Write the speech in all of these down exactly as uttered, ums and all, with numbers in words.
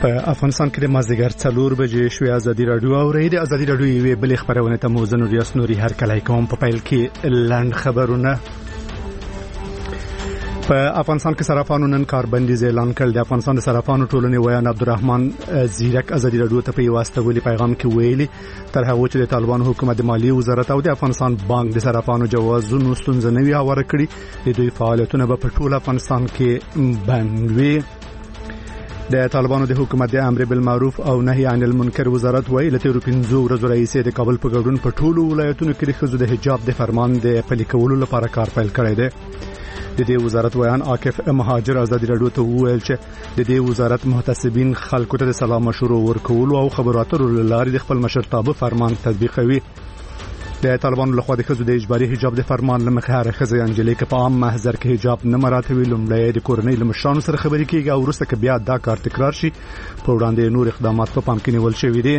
په افغانستان کې د مازدیګر څلور بجې شوې ازادي راډیو اورئ. د ازادي راډیو یوې بلې خبرونه ته مو زه نوریاس نوري هرکلی کوم. په پیل کې لنډ خبرونه. په افغانستان کې صرافانو نن کاربندیز اعلان کړ. د افغانستان د صرافانو ټولنې ویان عبدالرحمن زیرک ازادي راډیو ته په یو استولي پیغام کې ویلي تر هغه چې د طالبانو حکومت د مالیې وزارت او د افغانستان بانک د صرافانو جوازونو ستونزه نه وي هواره کړي، د دوی فعالیتونه به په ټول افغانستان کې بند وي. د طالبانو د حکومت د امر بالمعروف او نهي عن المنکر وزارت وایي له تیرو پنځو ورځو راهیسې د کابل په ګډون په ټولو ولایتونو کې د ښځو د حجاب د فرمان د پلي کولو لپاره کار پیل کړی دی. د دې وزارت ویان عاکف مهاجر ازادي راډیو ته وویل چې د دې وزارت محتسبین خلکو ته د سلام مشورو ورکولو او خبرو اترو لارې د خپل مشرتابه فرمان تطبیقوي. د طالبانو لخوا د ښځو د اجباري حجاب د فرمان لمخې هر ښځه یا نجلۍ که په عام محضر کې حجاب نه مراته وي لومړی د کورنۍ له مشرانو سره خبرې کېږي او وروسته که بیا دا کار تکرار شي په وړاندې نور اقدامات په پام کې نیول شوي دي.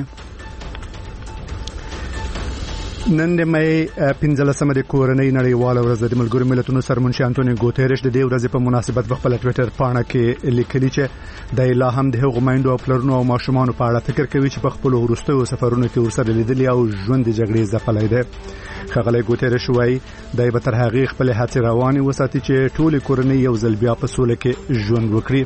نن د مې پنځلسمه د کورنۍ نړیواله ورځ د ملګرو ملتونو سرمنشي انټونیو ګوتيرش د دې ورځې په مناسبت په خپل ټوئیټر پاڼه کې لیکلي چې د لا هم د هغو مایندو او پلرونو او ماشومانو په اړه فکر کوي چې په خپل وروستیو سفرونو کې ورسره لیدلي او ژوند د جګړې ځپلی دی. ښاغلی ګوتيرش وایي دی به تر هغې خپلې هڅې روانې وساتي چې ټولې کورنۍ یو ځل بیا په سوله کې ژوند وکړي.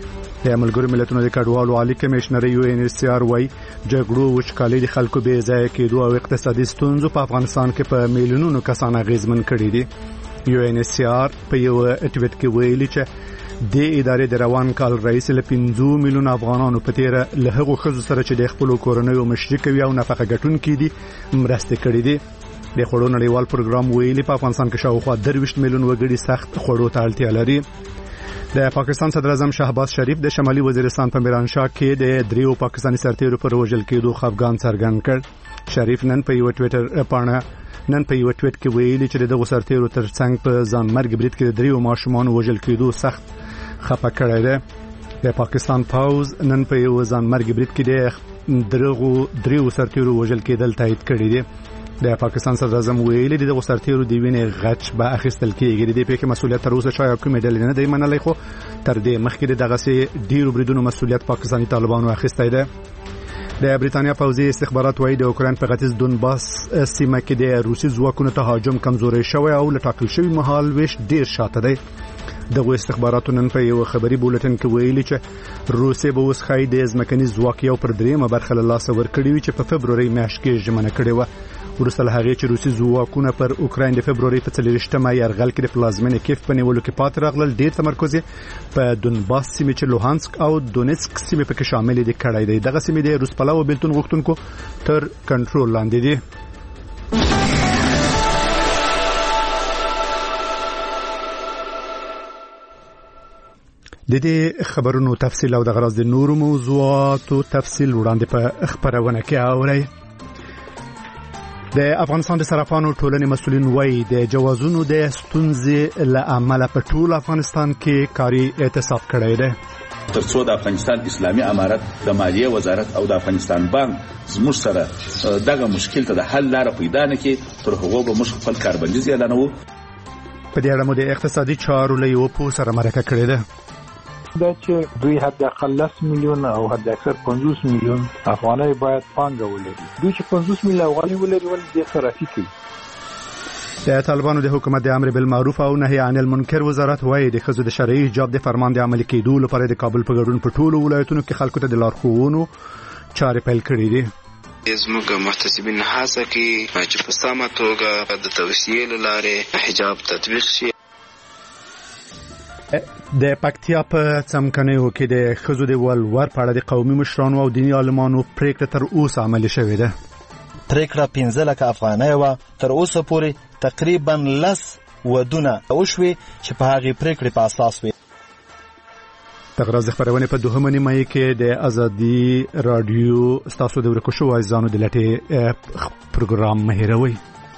د ملګرو ملتونو د کډوالو عالی کمشنر یو ان ایس سی آر وایي جګړو وچکالي د خلکو بې ځایه کېدو او اقتصادي ستونزو په افغانستان کې په میلیونونو کسان اغېزمن کړي دي. یو ان ایس سی آر په یو ټویټ کې ویلي چې د ادارې د روان کال رئیس له پنځه میلیون افغانانو په تیر له هغو ښځو سره چې د خپل کورنۍ مشري کوي او نفقه ګټونکي دي مرسته کړې دي. د خوړو نړیوال پروګرام ویلي په افغانستان کې شاوخوا درویشت میلیون وګړي سخت خوړو ته اړتیا لري. د پاکستان صدر اعظم شهباز شریف د شمالي وزیرستان په میرانشاه کې د دریو پاکستاني سرتیرو پر وژل کېدو خفګان څرګند کړ. شریف نن په یو ټویټر پاڼه نن په یو ټویټ کې ویلي چې دغه سرتیرو ترڅنګ په ځان مرګ برید کې د دریو ماشومان وژل کېدو سخت خفه کړی دی. د پاکستان پوز نن په یو ځان مرګ برید کې د دغه دریو سرتیرو وژل کېدل تایید کړی دی. د پاکستان صدر اعظم ویلي د سرتیرو د وینې غچ به اخیستل کېږي. د دې په کې مسولیت تر اوسه چا کومې ډلې نه دی منلای، خو تر دې مخکې دغه سي ډیرو بریدونو مسولیت پاکستاني طالبانو اخیستی دی. د بریتانیا پوځي استخبارات وایي د اوکراین په ختیځ دونباس سیمه کې د روسي ځواکونو تهاجم کمزوري شوی او لټاکل شوی مهال ویش ډیر شاته دی. دغه استخباراتو نن په یو خبري بولټن کې ویلي چې روسي به اوس خای د ځمکني ځواک یو پر دریمه برخه له لاسه ورکړي وي چې په فبروري میاشت کې ژمنه کړې و. ورسته له هغې چې روسي ځواکونه پر اوکراین د فبروري په څلېرویشتمه یرغل کې د پلازمینې کیف په نیولو کې پاتې راغلل. ډېر تمرکز په دونباس سیمې چې لوهانسک او دونیتسک سیمې پکې شامل دي کړی دی. دغه سیمې د روس پلوه بیلتون غوښتونکو تر کنټرول لاندې دي. د دې خبرونو تفصیل او د غرض د نورو موضوعاتو تفصیل وړاندې په خبرونه کې اورئ. د افغانستان د صرافانو ټولنې مسؤلین وایي د جوازونو د ستونزې له امله په ټول افغانستان کې کاري اعتصاب کړی دی. ترڅو د افغانستان اسلامي امارت د مالیې وزارت او د افغانستان بانک زموږ سره دغه مشکل ته د حل لاره پیدا نه کړي تر هغو به موږ خپل کاربندیز اعلانوو. په دې اړه مو د اقتصادي چارو له یو پوه سره مرکه کړې ده. دا چې دوی حد اقل لس میلیون او حد اکثر پنځوس میلیون افغانۍ باید پانګه ولري. دوی چې پنځوس میلیون افغانۍ ولري ولې دې صرافي کوي. د طالبانو د حکومت د امر بالمعروف او نهي عن المنکر وزارت وایي د ښځو د شرعي حجاب د فرمان د عملي کېدو لپاره د کابل په ګډون په ټولو ولایتونو کې خلکو ته د لارښوونو چارې پیل کړې دي. زموږ محتسبین هڅه کوي چې په سمه توګه د توصیې له لارې حجاب تطبیق شي. د پکتیا په څمکنیو کې د ښځو د ولور په اړه د قومي مشرانو او دیني عالمانو پریکړه تر اوسه عملي شوې ده. پریکړه پنځه لکه افغانۍ وه. تر اوسه پورې تقریبا لس ودونه وشوې چې په هغې پریکړې په اساس وي. دغه ورځ د خپرونې په دوهمه نیمایي کې د ازادي راډیو ستاسو د ورکو شوو عزیزانو د لټې پروګرام مه هېروئ.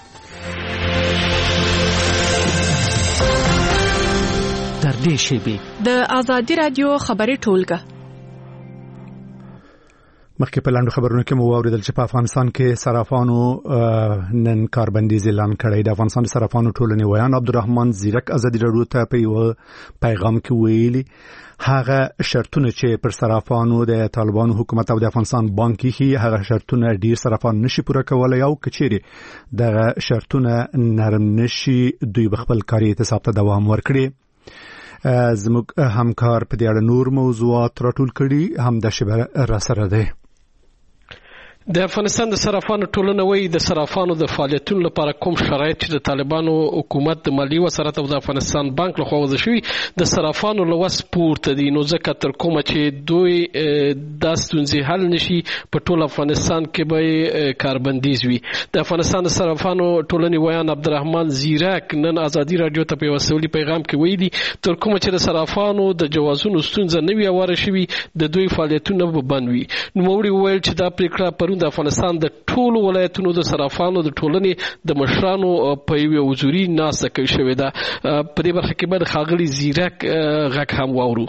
تر دې شیبې د ازادي راډیو خبري ټولګه مخکې په لاندې خبرونو کې مو واوریدل چې په افغانستان کې صرافانو نن کاربندیز اعلان کړی. د افغانستان د صرافانو ټولنې ویان عبدالرحمن زیرک ازادي راډیو ته په یو پیغام کې ویلي هغه شرطونه چې پر صرافانو د طالبانو حکومت او د افغانستان بانک کې هغه شرطونه ډیر صرافان نشي پوره کولای او کچېري دغه شرطونه نرم نشي دوی بخپل کاري اعتصاب ته دوام ورکړي. زموږ همکار په دې اړه نور موضوعات راټول کړي هم د شبه را سره ده. د افغانستان د صرافانو ټولنه وایي د صرافانو د فعالیتونو لپاره کوم شرایط چې د طالبانو حکومت د مالی وزارت او د افغانستان بانک لخوا وضع شوي د صرافانو له وس پورته دي، نو ځکه تر کومه چې دوی دا ستونزې حل نشي په ټول افغانستان کې به کاربندیز وي. د افغانستان د صرافانو ټولنې ویان عبدالرحمن زیرک نن ازادي راډیو ته په یو سولي پیغام کې ویلي تر کومه چې د صرافانو د جوازونو ستونزه نه وي هواره شوي د دوی فعالیتونه به بند وي. نوموړي وویل چې دا پریکړه پرون د افغانستان د ټولو ولایتونو د صرافانو د ټولنې د مشرانو په یوه حضوري ناسته کې شوې ده. په دې برخه کې به د ښاغلي زیرک غږ هم واورو.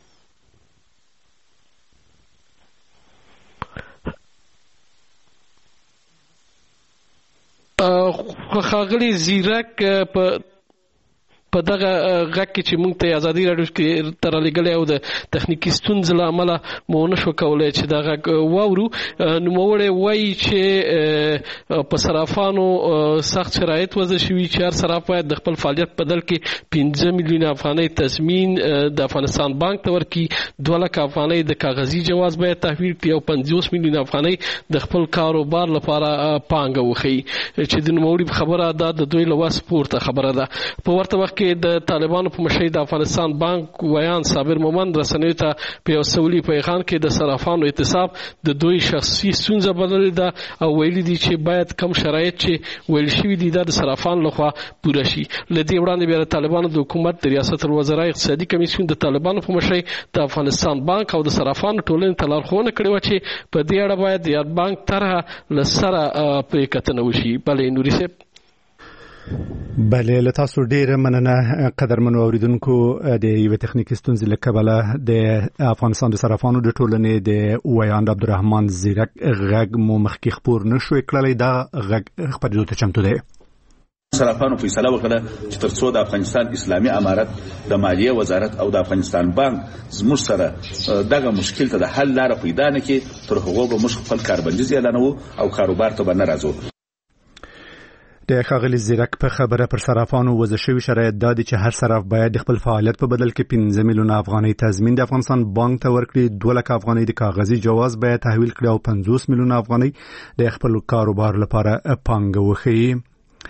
ښاغلي زیرک په په دغه غږ کې چې موږ ته ازادي راډیو کې تر لګلې او د تخنیکی ستونزې له امله مو نشو کولای چې دا غږ واورو. نوموړی وایي چې په صرافانو سخت شرایط وضع شوي چې هر صراف باید د خپل فعالیت په بدل کې پنځه میلیونه افغانۍ تضمین د افغانستان بانک ته ورکړي، دوه لکه افغانۍ د کاغذي جواز باید تحویل کړي او پنځوس میلیونه افغانۍ د خپل کاروبار لپاره پانګه وښیي چې د نوموړي خبره دا د دوی له وس پورته خبره ده. په ورته وخت کې د طالبانو په مشرۍ د افغانستان بانک ویان صابر مومند رسنیو ته په یو سولي پیغام کې د صرافانو اعتصاب د دوی شخصي ستونزه بللې ده او ویلي دي چې باید کم شرایط چې ویل شوي دي دا د صرافانو لخوا پوره شي. له دې وړاندې بیا د طالبانو د حکومت د ریاست الوزرا اقتصادي کمیسیون د طالبانو په مشرۍ د افغانستان بانک او د صرافانو ټولنې ته لارښوونه کړې وه چې په دې اړه باید د یاد بانک طرحه له سره پرې کتنه وشي. بلې نوري صاحب. بله له تاسو ډیره مننه قدرمنو اوریدونکو. د یوې تخنیکي ستونزې له کبله د افغانستان د صرافانو د ټولنې د ویان عبدالرحمن زیرک غږ مو مخکې خپور نشوی کړلی. دا غږ خپرېدو ته چمتو دی. صرافانو فیصله وکړه چې تر څو د افغانستان اسلامي امارت د مالیې وزارت او د افغانستان بانک زموږ سره دغه مشکل ته د حل لاره پیدا نه کړي تر هغو به موږ خپل کاربندیز اعلانوو او کاروبار ته به نه راځو. د ښاغلي زیرک په خبره پر صرافانو وضع شوي شرایط دا دي چې هر صراف باید د خپل فعالیت په بدل کې پنځه میلیونه افغانۍ تضمین د افغانستان بانک ته ورکړي، دوه لکه افغانۍ د کاغذي جواز باید تحویل کړي او پنځوس میلیونه افغانۍ د خپل کاروبار لپاره پانګه وښیي.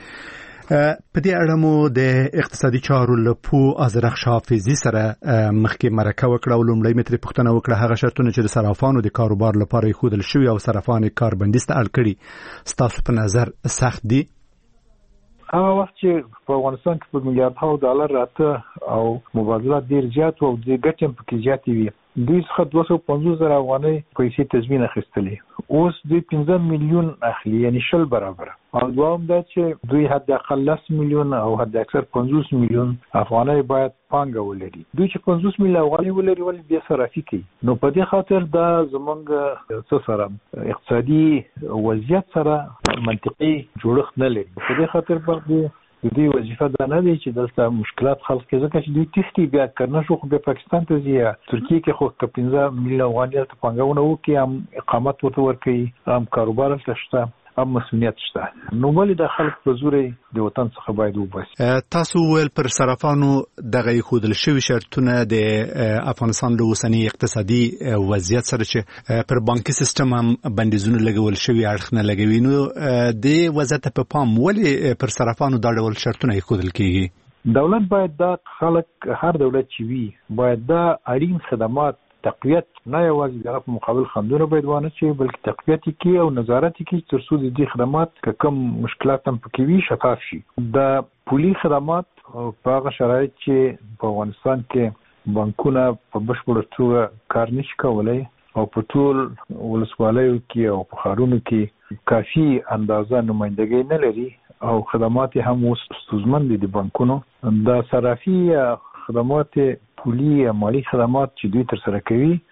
په دې اړه مو د اقتصادي چارو له پوه ازرق حافظي سره مخکې مرکه وکړه او لومړی مې ترې پوښتنه وکړه هغه شرطونه چې د صرافانو د کاروبار لپاره ایښودل شوي او صرافان یې کاربندیز ته اړ کړي ستاسو په نظر سخت دي؟ هغه وخت چې په افغانستان کې په میلیاردونو ډالر راته او مبادلات ډیر زیات او د ګټې هم پکې زیاتې وي، دوی څخه دوه سوه پنځوس زره افغانۍ پیسې تضمین اخیستلې، اوس دوی پنځه میلیون اخلي، یعنی شل برابره. او دوام دا چې دوی حد اقل لس میلیون او حد اکثر پنځوس میلیون افغانۍ باید پانګه ولري. دوی چې پنځوس میلیون افغانۍ ولري ولې بیا صرافي کوي؟ نو په دې خاطر دا زمونږ څه سره اقتصادي وضعیت سره منطقي جوړښت نه لري. په دې خاطر باندې د دوی وظیفه دا نه دی چې دلته مشکلات خلق کې ځکه چې دوی تښتي بیا کنه شو خو بیا پاکستان ته ځي، ترکیه کې خو که پنځه میلیون افغانۍ ته پانګونه وکړي هم اقامت ورته ورکوي هم کاروبار هلته شته هم مسؤلیت شته، نو ولې د خلک په زورې د وطن څخه باید وباسي. تاسو ویل پر صرافانو دغه ایښودل شوي شرطونه د افغانستان له اوسني اقتصادي وضعیت سره چې پر بانکي سیستم هم بندیزونه لګول شوي اړخ نه لګوي، نو د وضعیت په پام ولې پر صرافانو دا ډول شرطونه ایښودل کیږي؟ دولت باید دا خلک هر دولت چې وي باید دا اړین خدمات تقویت نه یوازې دغه په مقابل خندونه باید وانه چې بلکې تقویت یې او نظارت یې تر څو د دې خدمات که کوم مشکلات هم پکې وي شفاف شي. د پولي خدمات په هغه شرایط چې په افغانستان کې بانکونه په بشپړه توګه کار نشي کولی او په ټول ولسوالیو کې او په ښارونو کې کافي اندازه نمایندګي نه لري او خدمات هم اوس ستونزمن دي د بانکونو. د صرافي خدمات پولی مالی خدمات چې دوی تر سره کوي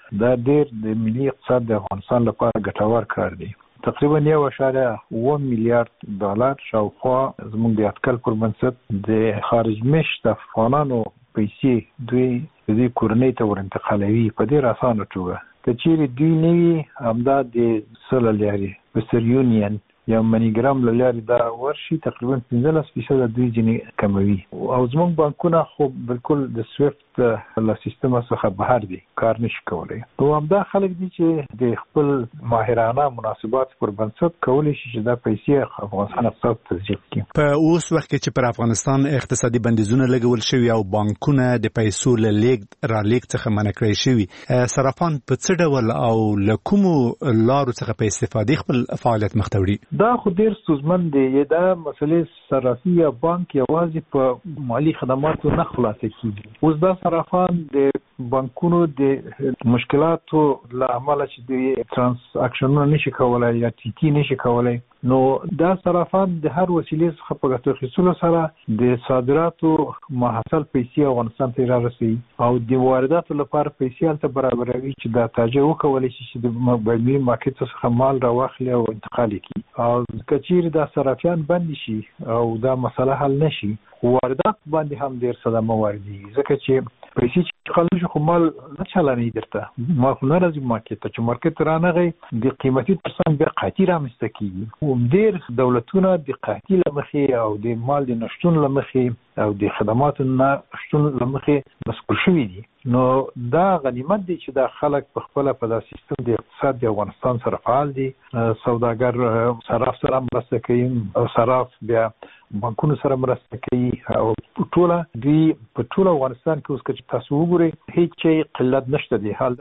دا ډیر د ملي اقتصاد د افغانستان لپاره ګټور کار دی. تقریبا یو اشاریه اوه میلیارډ ډالر شاوخوا زموږ د اټکل پر بنسټ د خارج مشت افغانانو پیسې دوی د دې کورنۍ ته ورانتقالوي په ډیر اسانه توګه. که چیرې دوی نه وي همدا د سل لاري وستر یونین یا منیګرام له لارې دا ورشي تقریبا پنځلس فیصده دوی ځینې کموي او زموږ بانکونه خو بالکل د سویفت له سیستم څخه بهر دي، کار نشي کولی. نو همدا خلک دي چې د خپل ماهرانه مناسبات پر بنسټ کولی شي چې دا پیسې افغانستان اقتصاد تضعیف کړي. په اوس وخت کې چې پر افغانستان اقتصادي بندیزونه لګول شوي او بانکونه د پیسو له لیږد را لیږد څخه منع کړی شوي، صرافان په څه ډول او له کومو لارو څخه په استفادې خپل فعالیت مخ ته وړي؟ دا خو ډیر ستونزمن دی. دا مسلې صرافي یا بانک یوازې په مالی خدماتو نه خلاصه کیږي. اوس دا صرافان د بانکونو د مشکلاتو له امله چې د ترانزاکشنونه نشي کولای یا ټي ټي نشي کولای، نو دا صرافان د هر وسیلې څخه په ګټه اخیستلو سره د صادراتو محصول پیسې افغانستان ته رارسوي او د وارداتو لپاره پیسې هلته برابروي چې دا تاجر وکولی شي چې د بینالمللي مارکیټ څخه مال راواخلي او انتقال کړي. او که چیرې دا صرافیان بند شي او دا مسله حل نشي، واردات باندې هم ډیر صدمه واردېږي، ځکه چې پیسې چې خلک خو مال نه چلانې درته ما خو نه راځي مارکیټ ته، چې مارکیټ رانغی د قیمتي ترڅنګ بیا قحطي رامنځته کېږي. ډیر دولتونه د قحطي له مخې او د مال د نشتون له مخې او د خدماتو نه شتون له مخې مسؤل شوي دي. نو دا غنیمت دی چې دا خلک په خپله په دا سیستم د اقتصاد د افغانستان سره فعال دي. سوداګر صراف سره مرسته کوي او صراف بیا بانکونو سره مرسته کوي او ټوله دوی په ټول افغانستان کې اوس که تاسو وګورئ هیڅ شی قلت نشته دی. حال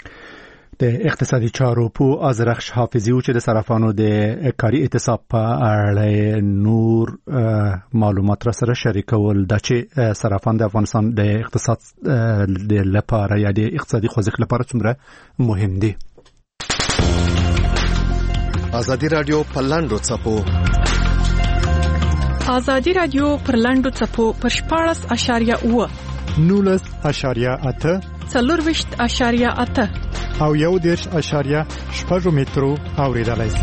د اقتصادي چارو په ازرخش حافظي چې د صرافانو د کاري اعتصاب په اړه نور معلومات را سره شریکول د چې صرافان د افغانستان د اقتصاد د لپاره یا د اقتصادي خوځښت لپاره څومره مهم دي. ازادي رادیو په لاندو څپو ازادي رادیو پر لاندو څپو پر شپاړس اشاریه اوه نولس اشاریه اته څلورویشت اشاریه اته او یو دېرش اشاریه شپږ مترو اوریدلای شئ.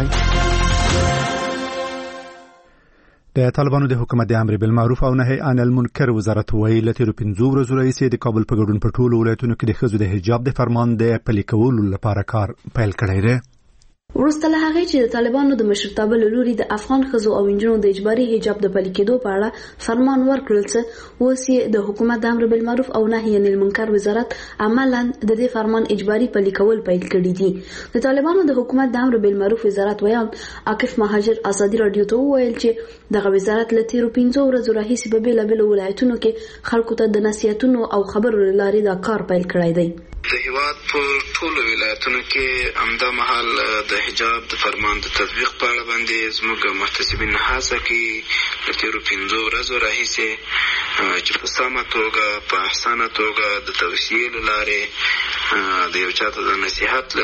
د طالبانو د حکومت د امر بالمعروف او نهي عن المنکر وزارت ویلي تیر پنځو ورځو راهیسې د کابل په ګډون په ټولو ولایتونو کې د ښځو د حجاب د فرمان د پلي کولو لپاره کار پیل کړی دی. وروسته له هغې چې د طالبانو د مشرتابه له لوري د افغان ښځو او نجونو د اجباري حجاب د پلي کېدو په اړه فرمان ورکړل څه، اوس یې د حکومت د امر بالمعروف او نهي عن المنکر وزارت عملاً د دې فرمان اجباري پلي کول پیل کړي دي. د طالبانو د حکومت د امر بالمعروف وزارت ویان عاکف مهاجر ازادي رادیو ته وویل چې دغه وزارت له تیرو پنځو ورځو راهیسې په بېلابېلو ولایتونو کې خلکو ته د نصیحتونو او خبرو له لارې دا کار پیل کړی دی. د هیواد په ټولو ولایتونو کې همدا مهال د حجاب د فرمان د تطبیق په اړه باندې زموږ محتسبین هڅه کوي له تېرو پنځو ورځو راهیسې چې په سمه توګه په احسانه توګه د توصیې له لارې د یو چا ته د نصیحت له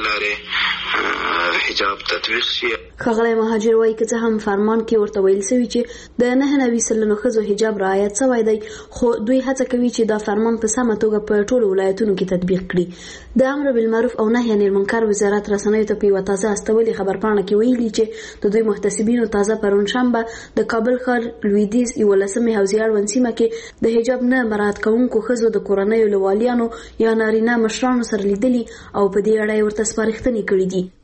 لارې حجاب تطبیق شي. ښاغلی مهاجر وایي که څه هم فرمان کې ورته ویل شوي چې د نهه نوي سلنو ښځو حجاب رعایت شوی دی، خو دوی هڅه کوي چې دا فرمان په سمه توګه په ټولو ولایتونو کې تطبیق کړي. د امر بالمعروف او نهي عن المنکر وزارت رسنیو ته په یوه تازه استولې خبرپاڼه کې ویلي چې د دوی محتسبینو تازه پرون شنبه د کابل ښار لویدیځ یولسمې حوزې اړوند سیمه کې د حجاب نه مراعات کوونکو ښځو د کورنیو له والیانو یا نارینه مشرانو سره لیدلي او په دې اړه یې ورته سپارښتنې کړي دي.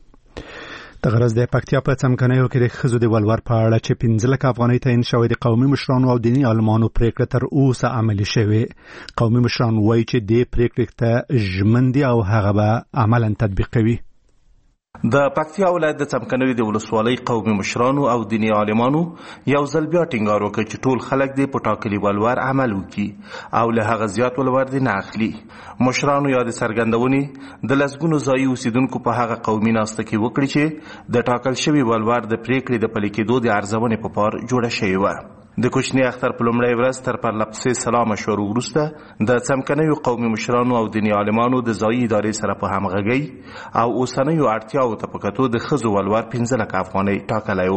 د غرض د پکتیا په څمکنیو کې د ښځو د ولور په اړه چې پنځه لکه افغانۍ تعین شوی د قومي مشرانو او دیني عالمانو پریکړه تر اوسه عملي شوې. قومي مشران وایي چې دې پریکړې ته ژمن دي او هغه به عملاً تطبیق کوي. د پکتیا ولایت د څمکنیو د ولسوالۍ قومي مشرانو او دیني عالمانو یو ځل بیا ټینګار وکړ چې ټول خلک دې په ټاکلي ولور عمل وکړي او له هغه زیات ولور دې نه اخلي. مشرانو یا د څرګندونې د لسګونو ځایي اوسیدونکو په هغه قومي ناسته کې وکړي چې د ټاکل شوي ولور د پریکړې د پلي کېدو د ارزونې په پار جوړه شوې وه. د کوچني اختر په لومړۍ ورځ تر پرلپسې سلا مشورو وروسته د څمکنیو قومي مشرانو او دیني عالمانو د ځایي ادارې سره په همغږۍ او اوسنیو اړتیاوو ته په کتو د ښځو ولور پنځه لکه افغانۍ ټاکلی و.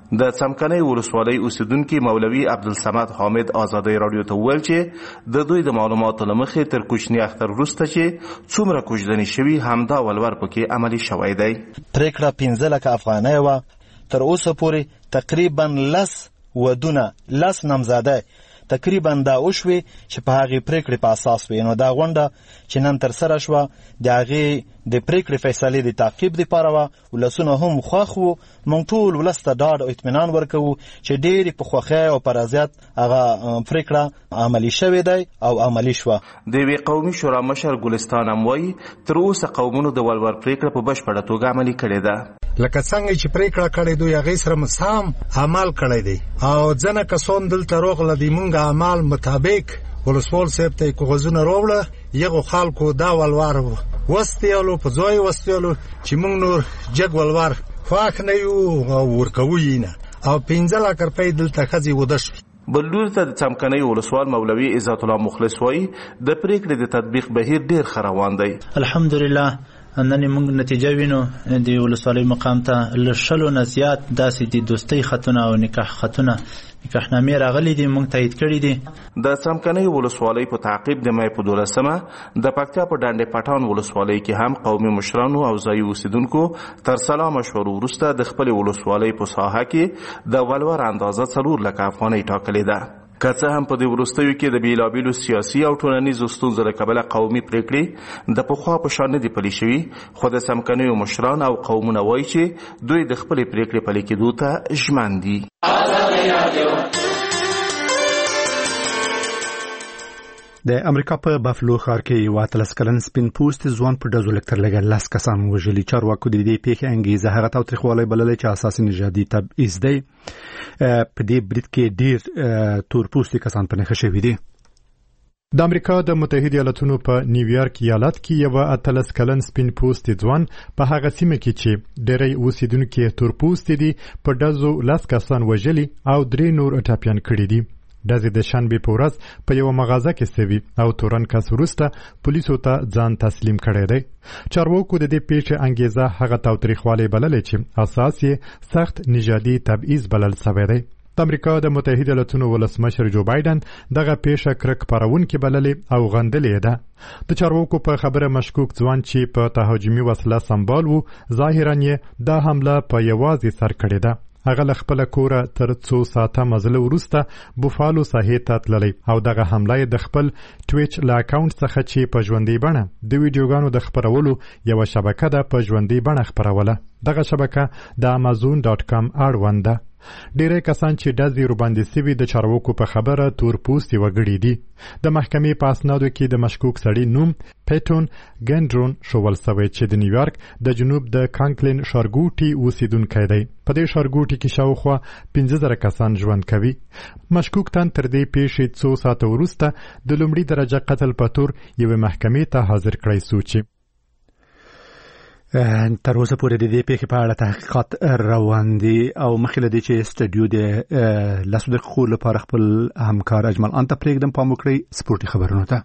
د څمکنۍ ولسوالۍ اوسیدونکي مولوي عبدالصمد حامد ازادۍ راډیو ته وویل چې د دوی د معلوماتو له مخې تر کوچني اختر وروسته چې څومره کوژدنې شوي همدا ولور پکې عملي شوی دی. پرېکړه پنځه لکه افغانۍ وه. تر اوسه پورې تقریبا لس ودونه لس نامزاده تقریبا دا وشوي چې په هغې پرېکړې په اساس وي. نو دا غونډه چې نن ترسره شوه د هغې د پرېکړې فیصلې د تعقیب دپاره وه. ولسونه هم خوښ وو. موږ ټول ولس ته ډاډ او اطمینان ورکوو چې ډېرې په خوښۍ او په رضایت هغه پرېکړه عملي شوې دی او عملي شوه. د یوې قومي شورا مشر ګلستان هم وایي تر اوسه قومونو د ولور پرېکړه په بشپړه توګه عملي کړې ده. لکه څنګه چې پرېکړه کړې دوی هغې سره مسام عمل کړی دی او ځنه کسان دلته راغله د مونږ عمل مطابق ولسوال صاحب ته کاغذونه راوړه. یغو خلکو دا ولور وستیالو په ځای وستیالو چې مونږ نور جګ ولور خوښ نه یو او ورکوو یې نه او پنځه لکه روپۍ دلته ښځې وده شوي. بل لوري ته د څمکنۍ ولسوال مولوي عزت الله مخلص وایي د پرېکړې د تطبیق بهیر ډېر ښه روان دی. الحمدلله نن موږ نتیجه وینو د ولسوالۍ مقام ته له شلو نه زیات داسې د دوستۍ خطونه او نکاح خطونه نکاحنامې راغلي دي، موږ تایید کړي دي. د څمکنۍ ولسوالۍ په تعقیب د مۍ په دولسمه د پکتیا په ډنډې پټان ولسوالۍ کې هم قومي مشرانو او ځایي اوسیدونکو تر سلا مشورو وروسته د خپلې ولسوالۍ په ساحه کې د ولور اندازه څلور لکه افغانۍ ټاکلې ده. که څه هم په دې وروستیو کې د بېلابېلو سیاسي او ټولنیزو ستونزو له کبله قومي پرېکړې د پخوا په شان نه دي پلي شوي، خو د څمکنیو مشران او قومونه وایي چې دوی د خپلې پرېکړې پلي کېدو ته ژمن دي. د امریکا په بافلو ښار کې یو اتلس کلن سپین پوستي ځوان په ډزو لږ تر لږه لس کسان وژلي. چارواکو د دې پیښې انګېزه هغه تاوتریخوالی بللی چې اساسي نژادي تبعیض دی. په دې برید کې ډېر تور پوستي کسان په نښه شوي دي. د امریکا د متحده ایالاتونو په نیویارک ایالت کې یو اتلس کلن سپین پوستي ځوان په هغه سیمه کې چې ډېری اوسیدونکي تور پوستي دي په ډزو لس کسان وژلي او درې نور ټپیان کړي دي. ډزې د شنبې په ورځ په یوه مغازه کې سوي او تورن کس وروسته پولیسو ته ځان تسلیم کړی دی. چارواکو د دې پیښې انګېزه هغه تاوتریخوالی بللی چې اساس یې سخت نژادي تبعیض بلل سوی دی. د امریکا د متحده ایالاتونو ولسمشر جو بایدن دغه پیښه کرک پارونکې بللې او غندلې ده. د چارواکو په خبره مشکوک ځوان چې په تهاجمي وسله سمبال و، ظاهرا یې دا حمله په یوازې سر کړې ده. هغه له خپله کوره تر څو ساعته مزله وروسته بوفالو ساحې ته تللی او دغه حمله یې د خپل ټویچ له اکاونټ څخه چې په ژوندۍ بڼه د ویډیوګانو د خپرولو یوه شبکه ده په ژوندۍ بڼه خپروله. دغه شبکه د امازون ډاټ کام اړوند ده. ډېری کسان چې ډزې ورباندې سوي د چارواکو په خبره تور پوستي وګړي دي. د محکمې په اسنادو کې د مشکوک سړي نوم پیټون ګنډرون ښوول سوی چې د نیویارک د جنوب د کانکلین ښارګوټي اوسیدونکی دی. په دې ښارګوټي کې شاوخوا پنځه زره کسان ژوند کوي. مشکوک تن تر دې پیښې څو ساعته وروسته د لومړي درجه قتل په تور یوې محکمې ته حاضر کړی سو چې تر اوسه پورې د دې پیښې په اړه تحقیقات روان دي او مخکې له دې چې سټډیو د لسو دقیقو لپاره خپل همکار اجمل ان ته پرېږدم، پام وکړئ سپورټي خبرونو ته.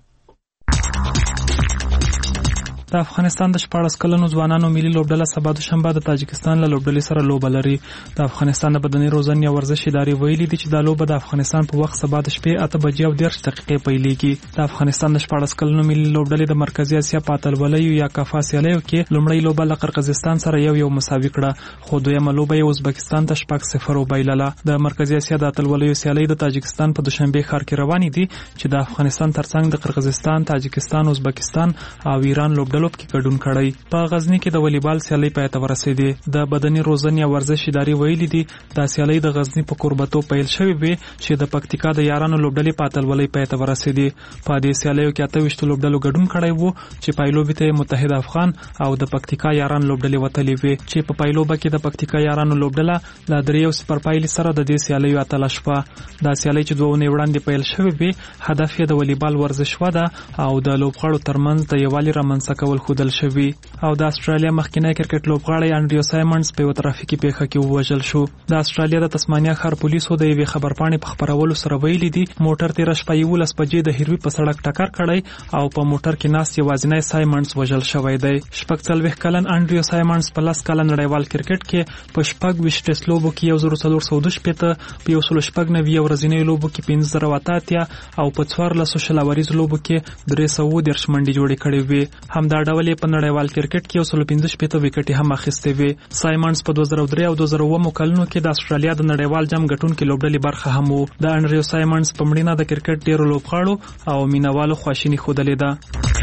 د افغانستان د شپاړس کلنو ځوانانو ملي لوبډله سبا دوشنبه د تاجکستان له لوبډلې سره لوبه لري. د افغانستان د بدني روزنې او ورزش ادارې ویلي دي چې دا لوبه د افغانستان په وخت سبا د شپې اته بجې او دېرش دقیقې پیلېږي. د افغانستان د شپاړس کلنو ملي لوبډلې د مرکزي اسیا په اتلولیو یا کافا سیالیو کې لومړۍ لوبه له قرقیزستان سره یو یو مساوي کړه، خو دویمه لوبه یې ازبکستان ته شپږ صفر وبایلله. د مرکزي اسیا د اتلولیو سیالۍ د تاجکستان په دوشنبه ښار کې روانې دي چې د افغانستان ترڅنګ د قرقیزستان، تاجکستان، ازبکستان او ایران لوبډلو کې ګډون کړی. په غزنی کې د والیبال سیالۍ پای ته ورسېدې. د بدني روزنې او ورزش ادارې ویلي دي دا سیالۍ د غزنی په کوربتوب پیل شوې وې چې د پکتیکا د یارانو لوبډلې په اتلولۍ پای ته ورسېدې. په دې سیالیو کې اته ویشت لوبډلو ګډون کړی وو چې پایلوبې ته متحد افغان او د پکتیکا یاران لوبډلې وتلې وې چې په پایلوبه کې د پکتیکا یارانو لوبډله له درې صفر پایلې سره د دې سیالیو اتله شوه. دا سیالۍ چې دوه اونۍ وړاندې پیل شوې وې هدف یې د والیبال ورزش وده او د لوبغاړو ترمنځ د یووالي رامنځته کول کول ښودل شوي. او د استرالیا مخکینی کرکټ لوبغاړی انډریو سایمنز په یوه ترافیکي پیښه کې ووژل شو. د استرالیا د تسمانیا ښار پولیسو د یوې خبرپاڼې په خپرولو سره ویلي دي موټر تېره شپه یولس بجې د هیروي په سړک ټکر کړی او په موټر کې ناست یوازینی سایمنز وژل شوی دی. شپږ څلوېښت کلن انډریو سایمنز په لس کاله نړیوال کرکټ کې په شپږ ویشت ټېسټ لوبو کې یو زر څلور سوه دوه شپېته په یو سلو شپږ نوي ورځنیو لوبو کې پنځه زره اته اتیا او په څوارلسو شل اوریزو لوبو کې درې سوه اووه دېرش منډې جوړې کړې وې. همدا ډول یې په نړیوال کرکټ کې یو سلو پنځه شپېته وکټې هم اخیستې وې. سایمنز په دوه زره درې او دوه زره اووه کلونو کې د استرالیا د نړیوال جام ګټونکي لوبډلې برخه هم و. د انډریو سایمنز په مړینه د کرکټ ډېرو لوبغاړو او مینوالو خواشیني ښودلې ده.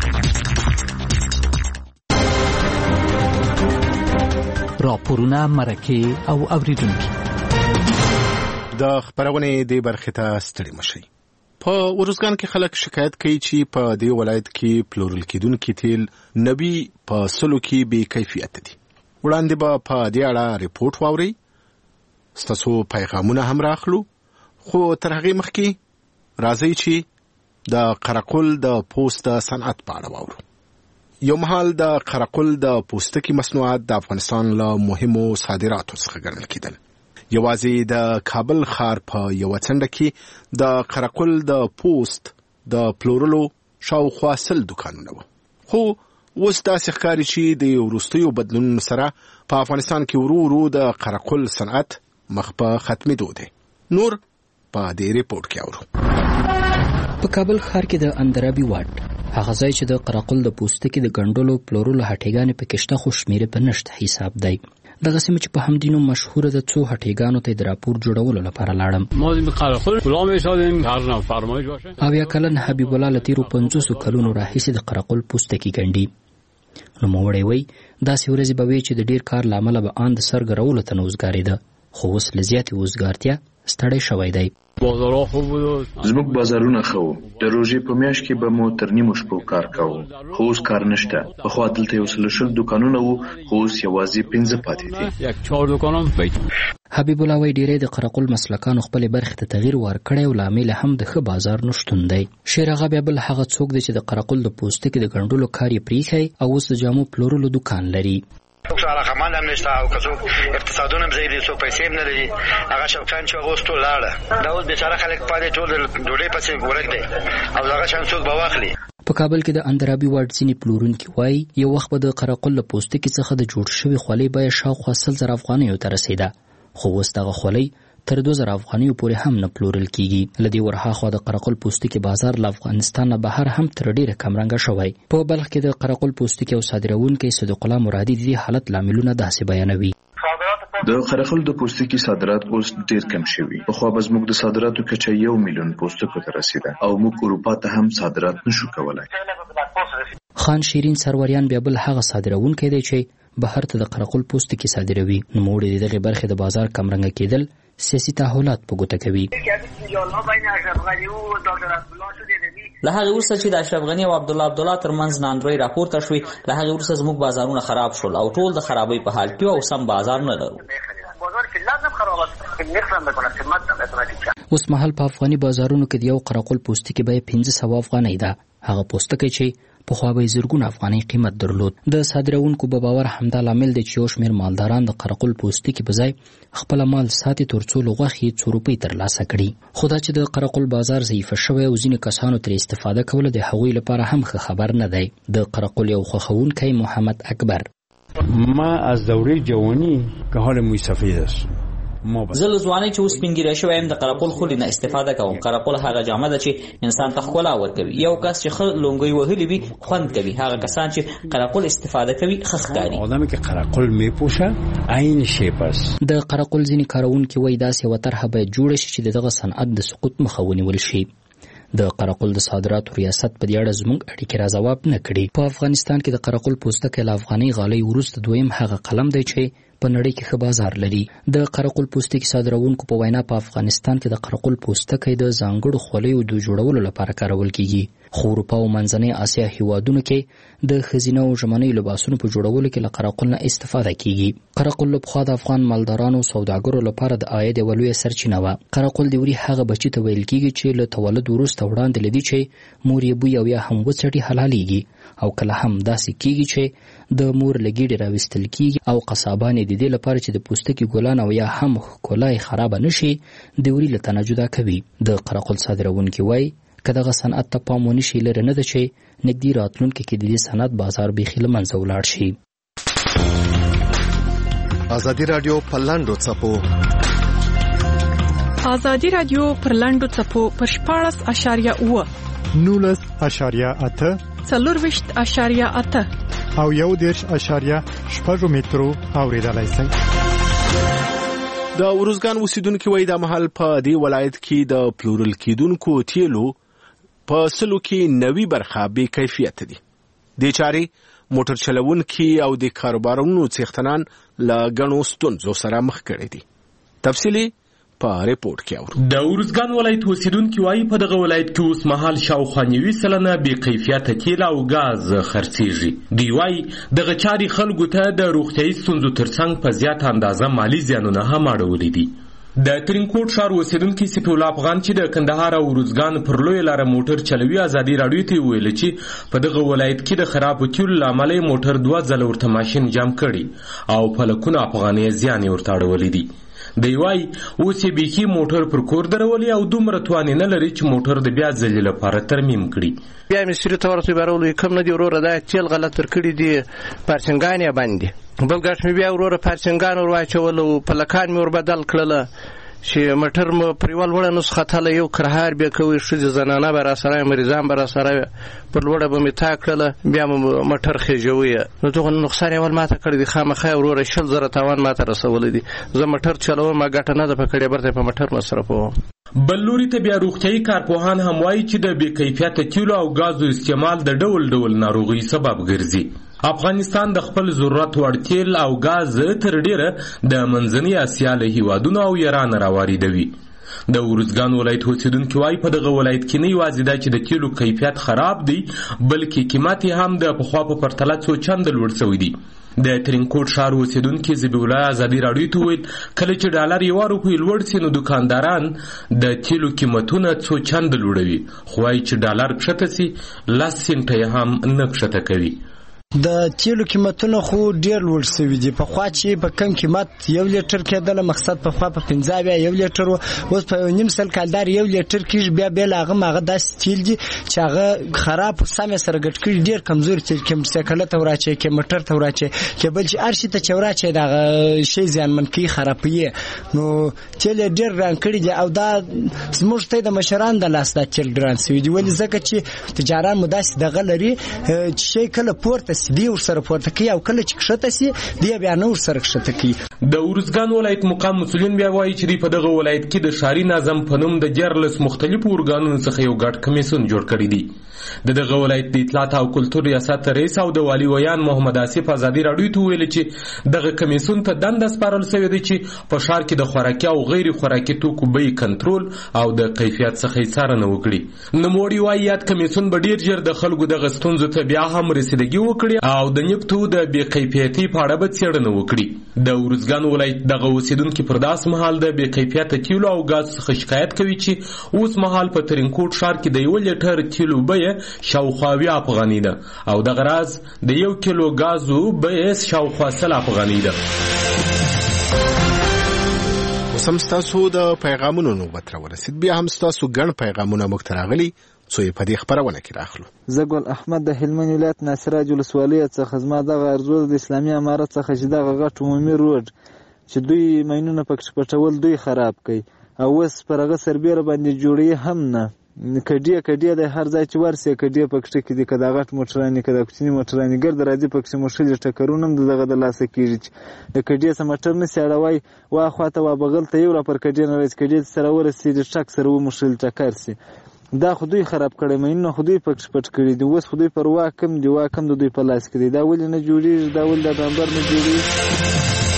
راپورونه، مرکې او اوریدونکي د خبرونې د برخې ته ستړي مشئ. په ورزګان کې خلک شکایت کوي چې په دې ولایت کې پلورل کېدونکي تیل نبي په سلو کې بې کیفیت دي. وړاندې به په دې اړه ریپورت واورئ. ستاسو پیغامونه هم راخلو، خو تر هغې مخکې راځئ چې د قرقل د پوست د صنعت په اړه واورو. یو مهال د قرقل د پوستکي مصنوعات د افغانستان له مهمو صادراتو څخه ګڼل کېدل. یوازې د کابل ښار په یوه څنډه کې د قرقل د پوست د پلورلو شاوخوا سل دوکانونه وو. خو اوس داسې ښکاري چې د وروستیو بدلونونو سره په افغانستان کې ورو ورو د قرقل صنعت مخ په ختمېدو دی. نور په دې ریپورت کې اورو. په کابل ښار کې د اندرابي واټ هغه ځای چې د قرقل د پوستکي د ګنډلو پلورلو هټېګانې پکې شته خو شمېرې په نشته حساب دی. دغه سیمه چې په همدې نوم مشهوره ده څو هټېګانو ته د راپور جوړولو لپاره لاړم. اویا کلن حبیب الله له تېرو پنځوسو کلونو راهیسې د قرقل پوستکي ګنډي. نوموړی وایي داسې ورځې به وي چې د ډېر کار له امله به آن د سر ګرولو ته نه وزګارېده، خو اوس له زیاتې وزګارتیا ستړی شوی دی. زموږ بازارونه ښه وو. د روژې په میاشت کې به مو تر نیمو شپو کار کوو، خو اوس کار نشته. پخوا دلته یو سل شل دوکانونه وو، خو اوس یوازې پنځه پاتې دي. حبیب الله وایي ډېری د قرقل مسلکانو خپلې برخې ته تغییر ورکړی او لامل هم د ښه بازار نشتون دی. شیر آغا بیا بل هغه څوک دی چې د قرقل د پوستکي د ګنډلو کار یې پریښی او اوس د جامو پلورلو دوکان لري. څوک علاقمند هم نشته او که څوک اقتصادونه هم ځای دي، څوک پیسې هم نه لري. هغه شوقیان چې هغه اوس ټول لاړه، دا اوس بیچاره خلک پاتې ټول د ډوډۍ پسې ورک دی او د هغه شیان څوک به واخلي. په کابل کې د اندرابي واټ ځینې پلورونکي وایي یو وخت به د قرقل له پوستکي څخه د جوړ شوي خولۍ بیه شاوخوا سل زره افغانیو ته رسېده، خو اوس دغه خولۍ تر دوه زره افغانیو پورې هم نه پلورل کیږي. له دې ورهاخوا د قرقل پوستکي بازار له افغانستان نه بهر هم تر ډېره کمرنګه شوی. په بلخ کې د قرقل پوستکي او صادروونکی صدیق الله مرادي د دې حالت لاملونه داسې بیانوي. د قرقل د پوستکي صادرات اوس ډېر کم شوي. پخوا به زموږ د صادراتو کچه یو میلیون پوستکو ته رسیده او موږ اروپا ته هم صادرات نشو کولای. خان شیرین سروریان بیا بل هغه صادروونکی دی چې بهر ته د قرقل پوستکي صادروي. نوموړی د دغې برخې د بازار کمرنګه کېدل سیاسي تحولات په ګوته کوي. له هغې وروسته چې د اشرف غني او عبدالله عبدالله ترمنځ ناندرۍ راپورته شوې، له هغې وروسته زموږ بازارونه خراب شول او ټول د خرابۍ په حال کې او سم بازار نه لرو. اوس مهال په افغاني بازارونو کې د یو قرقل پوستکي بیه پنځه سوه افغانۍ ده. هغه پوستکی چې پخوا به یې زرګونه افغانۍ قیمت درلود. د صادروونکو په باور همدا لامل دی چې یو شمېر مالداران د قرقل پوستکي په ځای خپله مال ساتي تر څو له غوښې یې څو روپۍ ترلاسه کړي. خو دا چې د قرقل بازار ضعیفه شوی او ځینې کسانو ترې استفاده کوله د هغوی لپاره هم ښه خبر نه دی. د قرقل یو خوښوونکی محمد اکبر: ما از دوره جوانی که حال موی سفید است. زه له ځوانۍ چې اوس سپین ږیری شوی یم د قرقل خولې نه استفاده کوم. قرقل هغه جامه ده چې انسان ته ښکلا ورکوي. یو کس چې ښه لونګۍ وهلي وي خوند کوي. هغه کسان چې قرقل استفاده کوي ښه ښکاري. آدمی که قرقل میپوشه عین شیپ است. د قرقل ځینې کاروونکي وایي داسې یوه طرحه باید جوړه شي چې د دغه صنعت د سقوط مخه ونیول شي. د قرقل د صادراتو ریاست په دې اړه زموږ اړیکې را ځواب نه کړي. په افغانستان کې د قرقل پوستکی له افغاني غالۍ وروسته دویم هغه قلم دی چې په نړۍ کې ښه بازار لري. د قرقل پوستکي صادروونکو په وینا په افغانستان کې د قرقل پوستکی د ځانګړو خولیو د جوړولو لپاره کارول کیږي. خو اروپا او منځنۍ اسیا هیوادونو کې د ښځینه او ژمنیو لباسونو په جوړولو کې له قرقل نه استفاده کیږي. قرقل له پخوا د افغان مالدارانو او سوداګرو لپاره د عاید یوه لویه سرچینه وه. قرقل د وري هغه بچي ته ویل کیږي چې له تولد وروسته وړاندې له دې چې مور یې بوی او یا هم وڅټي حلالېږي، او کله هم داسې کیږي چې د مور له ګیډې راویستل کیږي او قصابان یې د دې لپاره چې د پوستکي ګلان او یا هم ښکلا یې خرابه نشي د وري له تنه جدا کوي. د قرقل صادروونکي وایي که دغه صنعت ته پام ونشي لرې نه ده چې نږدې راتلونکي کې د دې صنعت بازار بیخي له منځه ولاړ شي. ازادي راډیو په لاندو څپو ازادي راډیو پر لاندو څپو پر شپاړس اشاریه اوه نولس اشاریه اته څلورویشت اشاریه اته او یو دېرش اشاریه شپږ مترو اورېدلی شئ. د ورزګان اوسیدونکي وایي دا مهال په دې ولایت کې د پلورل کیدونکو تیلو په سلو کې نوي برخه بې کیفیت دي. دې چارې موټر چلوونکي او د کاروبارونو څښتنان له ګڼو ستونزو سره مخ کړي دي. تفصیلي په ریپورت کې اورو. د ورزګان ولایت اوسیدونکي وایي په دغه ولایت کې اوس مهال شاوخوا نوي سلنه بې کیفیته تیل او غاز خرڅېږي. دوی وایي دغه چارې خلکو ته د روغتیایي ستونزو ترڅنګ په زیاته اندازه مالي زیانونه هم اړولي دي. د ترینکوټ ښار اوسیدونکي سیف الله افغان چې د کندهار او ورزګان پر لویه لاره موټر چلوي ازادي راډیو ته ویل چې په دغه ولایت کې د خرابو تیلو له امله موټر دوه ځله ورته ماشین جام کړي او په لکونه افغانۍ زیان یې ورته اړولی دي. دی وایي اوس یې بیخي موټر پر کور درولي او دومره توان یې نه لري چې موټر د بیا ځلې لپاره ترمیم کړي. بیا مې سري ته ورته بیارولو کم نه دي وروره دا تیل غلط تر کړي دي پارچنګان یې بند دي. بل ګاټ مې بیا وروره پارچنګان ور واچول او پلکان مې ور بدل کړله چې موټر مو پریوال وړه نسخه تله یو کرهار بیا کوي ښځې زنانه به راسره مریضان به راسره پر لوړه به مې تا کړله بیا مو موټر خېژوي. نو دغه نقصان یې ول ماته کړی دی خامخا وروره شل زره تاوان ماته رسولی دی. زه موټر چلوم ما ګټه نه ده په کړې برته په موټر مصرفوم. بل لوري ته بیا روغتیایي کارپوهان هم وایي چې د بې کیفیته تیلو او غازو استعمال د ډول ډول ناروغۍ سبب ګرځي. افغانستان د خپل ضرورت وړ تیل او غاز تر ډیره د منځنۍ اسیا له هیوادونو او ایران راواردوي. د ورزګان ولایت اوسیدونکي وایي په دغه ولایت کې نه یوازې دا چې د تیلو کیفیت خراب دی بلکې قیمت هم د پخوا په پرتله څو چنده لوړ شوی دی. د ترینکوټ ښار اوسیدونکي ذبیح الله ازادي راډیو ته وویل کله چې ډالر یوه روپۍ لوړ سي نو دوکانداران د تیلو قیمتونه څو چنده لوړوي، خو وایي چې ډالر کښته سي لس سنټه یې هم نه کښته کوي. د تیلو قیمتونه خو ډیر لوړ شوي دي. پخوا چې په کم قیمت یو لیټر کېدله مقصد پخوا په پنځه اویا یو لیټر و، اوس په یو نیم سل کالدار یو لیټر کېږي. بیا بیا له هغه هم هغه داسې تیل دي چې هغه خراب سم یې سره ګډ کړي ډېر کمزوري تیل کې موټرسایکله ته ور اچوي کې موټر ته ور اچوي کې بل چې هر شي ته چې ور اچوي د هغه شی زیانمن کوي خرابوي. نو تیل یې ډېر ګران کړي دي او دا زموږ ته د مشرانو د لاس دا تیل ګران شوي دي. ولې ځکه چې تجاران مو داسې دغه لري چې شی کله پورته دی ور سره پورته کوي او کله چې کښته سي دی بیا نه ور سره کښته کوي. د ورزګان ولایت مقام مسؤلین بیا وایي چې په دغه ولایت کې د ښاري نظم په نوم د دیارلس مختلفو ارګانونو څخه یو ګډ کمیسیون جوړ کړی دی. د دغه ولایت د اطلاعات او کلتور ریاست رئیس او د والي ویان محمد آصف ازادي راډیو ته ویل چې دغه کمیسیون ته دنده سپارل شوې ده چې په ښار کې د خوراکي او غیر خوراکي توکو بیې کنټرول او د کیفیت څخه څارنه وکړي. نوموړي وایي یاد کمیسیون به ډیر ژر د خلکو دغه ستونزو ته بیا هم رسیدګي وکړي او د نفتو د بې کیفیتي په اړه به څېړنه وکړي. د ورزګان ولایت دغه اوسیدونکي پر داسې مهال د بې کیفیته تیلو او غاز څخه شکایت کوي چې اوس مهال په ترینکوټ ښار کې د یو لیټر تیلو بیه شاوخوا اویا افغانۍ ده او دغه راز د یو کیلو غازو بیه شاوخوا سل افغانۍ ده. اوس هم ستاسو د پیغامونو نوبت راورسید. بیا هم ستاسو ګڼ پیغامونه موږ ته راغلي څو یې په دې خپرونه کې راخلو. زه ګل احمد د هلمند ولایت ناصراج ولسوالۍ څخه زما دغه ارزو د اسلامي امارت څخه چې دغه غټ عمومي روډ چې دوی ماینونه پکې پټول دوی خراب کوي او اوس پر هغه سربیره باندې جوړوي هم نه. کډیه کډیه د هر ځای چې ورسې کډیه پکې کې دي که د غټ موټرانې که د کوچني موټرانې ګرد راځي پکې موښلي ټکرونه هم دغه د لاسه کېږي چې د کډیې څه موټر نسي اړوی وا خواته وا بغل ته یو را پر کډیې نه راځي کډیې سره ورسېږي ټک سره وموښلي ټکر سي. دا خو دوی خراب کړی ماینونه خو دوی پکې پټ کړي دي. اوس خو دوی پر واک کم دي واک کم د دوی په لاس کې دی. دا ولې نه جوړېږي دا ولې د ډمبر نه جوړېږي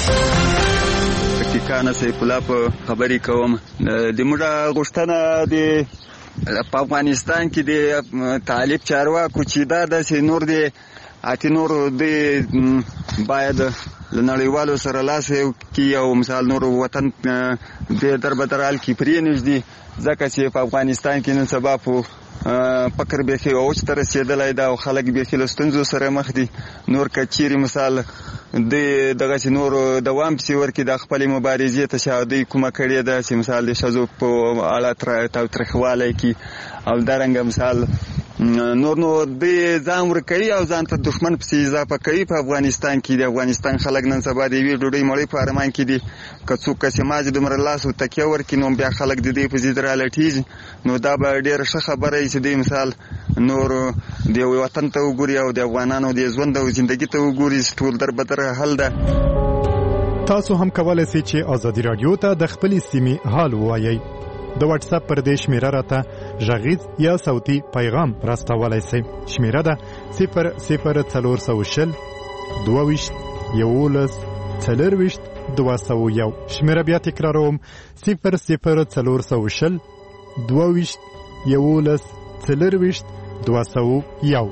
کانه سیف الله په خبرې کوم. د موږ غوښتنه د په افغانستان کې د طالب چارواکو چې دا داسې نور دی اتی نور دی باید له نړیوالو سره لاس کې او مثال نور وطن د دربدرال کې پرې نږدې ځکه چې په افغانستان کې نن سبا په فکر بیخي اوج ته رسېدلی دا او خلک بیخي له ستونزو سره مخ دي. نور که چیرې مثال د دغسې نورو دوام پسې ورکړي د خپلې مبارزې ته چې دوی کومه کړې ده چې مثال د ښځو په اړه تاوتریخوالی کې او همدارنګه مثال نور نو دوی ځان ورکوي او ځان ته دښمن پسې اضافه کوي. په افغانستان کې د افغانستان خلک نن سبا د یوې ډوډۍ مړۍ په ارمان کې دي. که څوک کسې ماځي دومره لاس و تکیه ورکړي نو بیا خلک د دې په ضد رالټېږي. نو دا به ډېره ښه خبره وي چې دوی مثال نور د یو وطن ته وګوري او د افغانانو د ژوند او زندګي ته وګوري. ټول دربدره حل ده. تاسو هم کولای شئ چې ازادي رادیو ته د خپلې سیمې حال ووایئ. د واتس اپ پر دې شمیره راته غږیز یا صوتي پیغام راستولای شئ. شمیره ده صفر صفر څلور سوه شل دوه ویشت یولس څلور ویشت دوه سوه یو. شمیره بیا تکراروم صفر صفر څلور سوه شل دوه ویشت یولس څلور ویشت دوه سوه یو.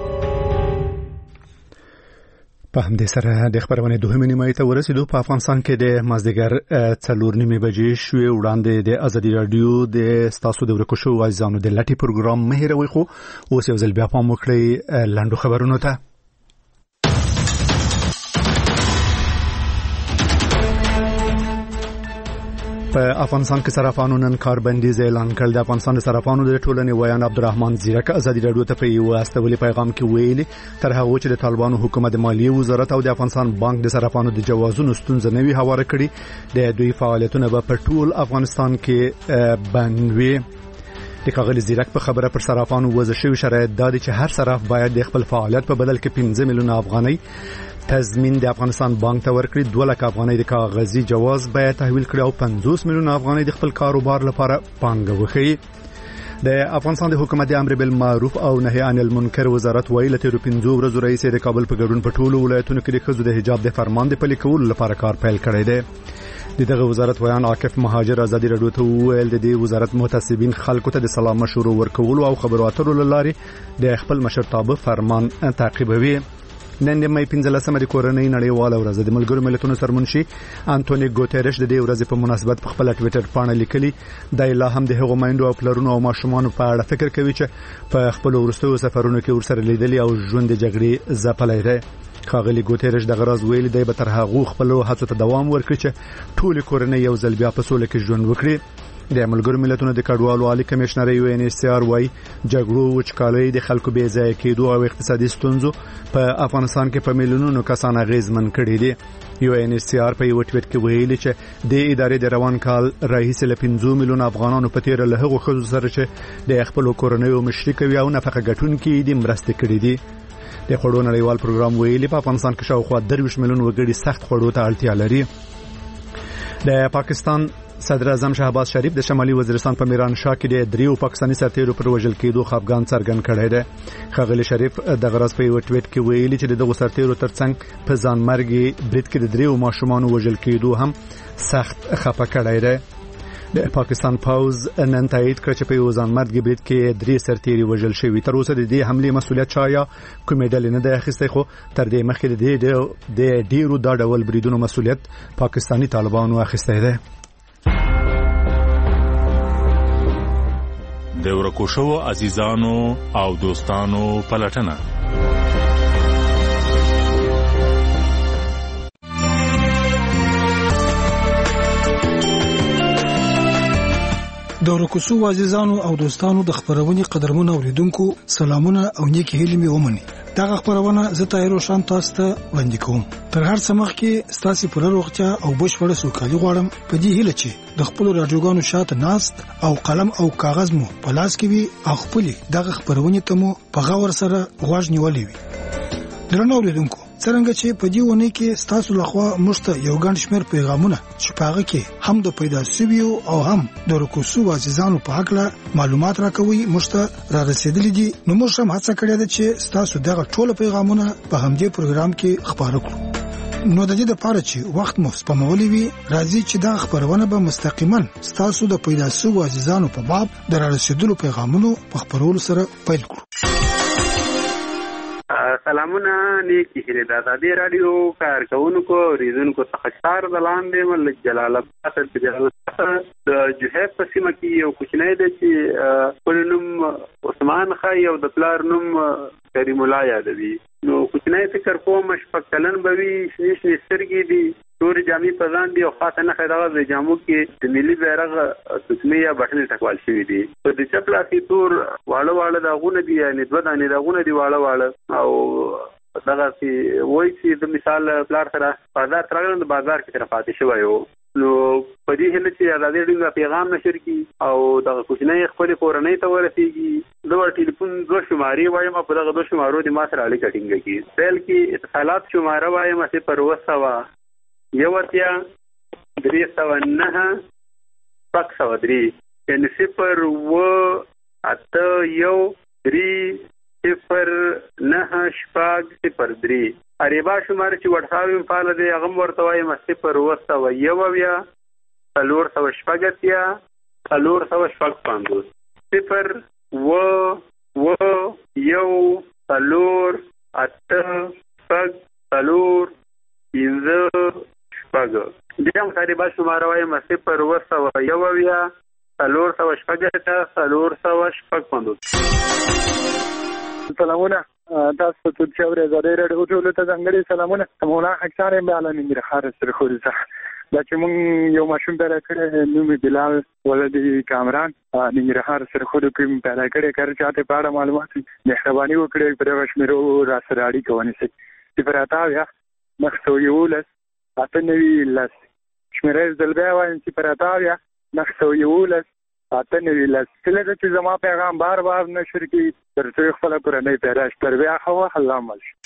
په همدې سره د خبرونې دوهمې نیمایي ته ورسېدو. په افغانستان کې د مازدیګر څلور نیمې بجې شوې. وړاندې د ازادي راډیو د ستاسو د ورکو شوو عزیزانو د لټې پروګرام مه هېروئ، خو اوس یو ځل بیا پام وکړئ لنډو خبرونو ته. په افغانستان کې صرافانو نن کاربندیز اعلان کړ. د افغانستان د صرافانو د ټولنې ویان عبدالرحمن زیرک ازادي راډیو ته په یو استولي پیغام کې ویلي تر هغه چې د طالبانو حکومت د مالیې وزارت او د افغانستان بانک د صرافانو د جوازونو ستونزه نه وي هواره کړي، د دوی فعالیتونه به په ټول افغانستان کې بند وي. د ښاغلي زیرک په خبره پر صرافانو وضع شوي شرایط دا دي چې هر صراف باید د خپل فعالیت په بدل کې پنځه میلیونه افغانۍ تضمین د افغانستان بانک ته ورکړي. دوه لکه افغانۍ د کاغذي جواز باید تحویل کړي او پنځوس میلیونه افغانۍ د خپل کاروبار لپاره پانګه وښیي. د افغانستان د حکومت د امر بالمعروف او نهي عن المنکر وزارت ویلي تیر پنځو ورځو رئیس د کابل په ګډون په ټولو ولایتونو کې د ښځو د حجاب د فرمان د پلي کولو لپاره کار پیل کړی دی. د دغه وزارت ویان عاکف مهاجر ازادي راډیو ته وویل د دې وزارت محتسبین خلکو ته د سلام مشورو ورکولو او خبرو اترو لارې د خپل مشرتابه فرمان تعقیبوي. نن د مې پنځلسمه د کورنۍ نړیواله ورځ د ملګرو ملتونو سرمنشي انټونی ګوتيرش د دې ورځې په مناسبت په خپل ټوئیټر باندې لیکلي د لا هم د هغو مایندو او پلرونو او ماشومان په اړه فکر کوي چې په خپل ورستو سفرونو کې ورسره لیدلي او ژوند د جګړې ځپلای دی. ښاغلي ګوتيرش د غراز ویلي دی به تر هغه خپل هڅو ته دوام ورکړي چې ټول کورنۍ یو ځل بیا په سوله کې ژوند وکړي. د ملګرو ملتونو د کډوالو عالی کمشنر یو ان ایس سی آر وايي جګړو وچکالۍ د خلکو بې ځای کېدو او اقتصادي ستونزو په افغانستان کې په میلیونونو کسان اغیزمن کړي دي. یو ان ایس سی آر په یو ټویټ کې ویلي چې د ادارې د روان کال راهیسې له پنځه میلیونه افغانانو په تیر له هغو ښځو سره چې د خپل کورنیو مشري کوي او نفقه ګټونکي دي مرستې کړي دي. د خوړو نړیوال پروګرام ویلي په افغانستان کې شاوخوا درویشت میلیون وګړي سخت خوړو ته اړتیا لري. د پاکستان صدر اعظم شهباز شریف د شمالي وزیرستان په میران شاه کې د دریو پاکستاني سرتیرو پر وژل کېدو خفګان څرګند کړی دی. ښاغلي شریف د غرض په یو ټویټ کې ویلي چې دغه سرتیرو ترڅنګ په ځانمرګي برید کې د دریو ماشومان وژل کېدو هم سخت خفه کړی دی. د پاکستان پوز نن تایید کړ چې په یو ځانمرګي برید کې درې سرتیري وژل شوي. تر اوسه د دې حملې مسؤلیت چا یا کومې ډلې نه دی اخیستی، خو تر دې مخکې د ډیرو دا ډول بریدونو مسؤلیت پاکستاني طالبانو اخیستی دی. د ورکو شوو عزیزانو او دوستانو پلټنه. د ورکو شوو عزیزانو او دوستانو د خبرونې قدرمن اوریدونکو سلامونه او نیکی هیلې مې ومني. دغه خبرونه زه تایرو شان تاسو ته وړاندې کوم. تر هر څه مخکې ستاسو پر روغتیا او بشپړه سوکالي غواړم په دې هیله چې د خپل رادیوګانو شاته ناست او قلم او کاغذ مو په لاس کې وي او خپل دغه خبرونه ته مو په غور سره غوږ نیولې وي. درنو اوریدونکو، څنګه چې په دې ونه کې ستاسو لخوا مشته یو ګڼ شمېر پیغامونه چې پاغه کې هم د پیدا سویو او هم د رکوسو عزیزانو په حق له معلومات راکوي مشته را رسیدلې دي، نو موږ هم هڅه کړې ده چې ستاسو دغه ټول پیغامونه په همدې پروګرام کې خبرو کړو. نو د دې لپاره چې وخت مو سپمولی وي راځي چې دا خبرونه به مستقیما ستاسو د پیدا شوو عزیزانو په باب د رسیدلو پیغامونو په خبرولو سره پیل کړو. سلامونه نیکی هیله د ازادي رادیو کارکونکو ریزونکو څخه ستار د لاندې ملک جلال آباد د جلال آباد د جوهر په سیمه کې یو کوچنی دی چې خپل نوم عثمان خای او د پلار نوم کریم الله یادوي. نو کوچنی فکر کوم شپږ کلن به وي، شنې شنې سترګې دي، تورې جامې په ځان دي او خاصه نښه دغه د جامو کې د ملي بیرغ تسمې یا بټنې ټکوال شوي دي. په د چپ لاس کې تور واړه واړه داغونه دي، یعنې دوه دانې داغونه دي واړه واړه. او دغسې وایي چې د مثال پلار سره بازار ته راغلم، د بازار کې سره پاتې شوی و. نو په دې هیله چې ازادي راډیو پیغام نشر کړي او دغه کوچنی خپلې کورنۍ ته ورسېږي، زه ور ټلیفون دوه شمارې وایم، په دغه دوه شمارو د ما سره اړیکه ټینګه کړي. پیل کې اتصالات شماره وایم صفر اوه سوه یو اتیا درې سوه نهه شپږ سوه درې، یعنې صفر اوه اته یو درې صفر نهه شپږ صفر درې. اریبا شماره چې وټساپ یم فعاله دی هغه م ورته وایم صفر اوه سوه یو اویا څلور سوه شپږ اتیا څلور سوه شپږ پنځوس صفر اوه اوه یو څلور اته شپږ څلور پنځه شپږ. بیا هم اریبا شماره وایم صفر اوه سوه یو اویا څلور سوه شپږ اتیا څلور سوه شپږ پنځوس. سلامونه تاسو ته چې اورئ ازادي راډیو ټولو ته ځانګړي سلامونه. مولانا حقسار یم بیاله ننګرهار سرخوري څخه دا چې موږ یو ماشوم پیدا کړی نوم یې بلال ولدي کامران ننګرهار سرخوري کې پیدا کړی. که چاته په اړه معلومات مهرباني وکړئ په دغه شمیرو را سره اړیکه ونیسئ. صفر اته اویا نهه سوه یولس اته نوي لس. شمیره یې ځل بیا وایم صفر اته اویا نهه سوه یولس اته نوي لس. کله چې زما پیغام بار بار نشر کړي تر څو خپله کورنۍ پیدا شي. تر بیا ښه وخت الله مل شي.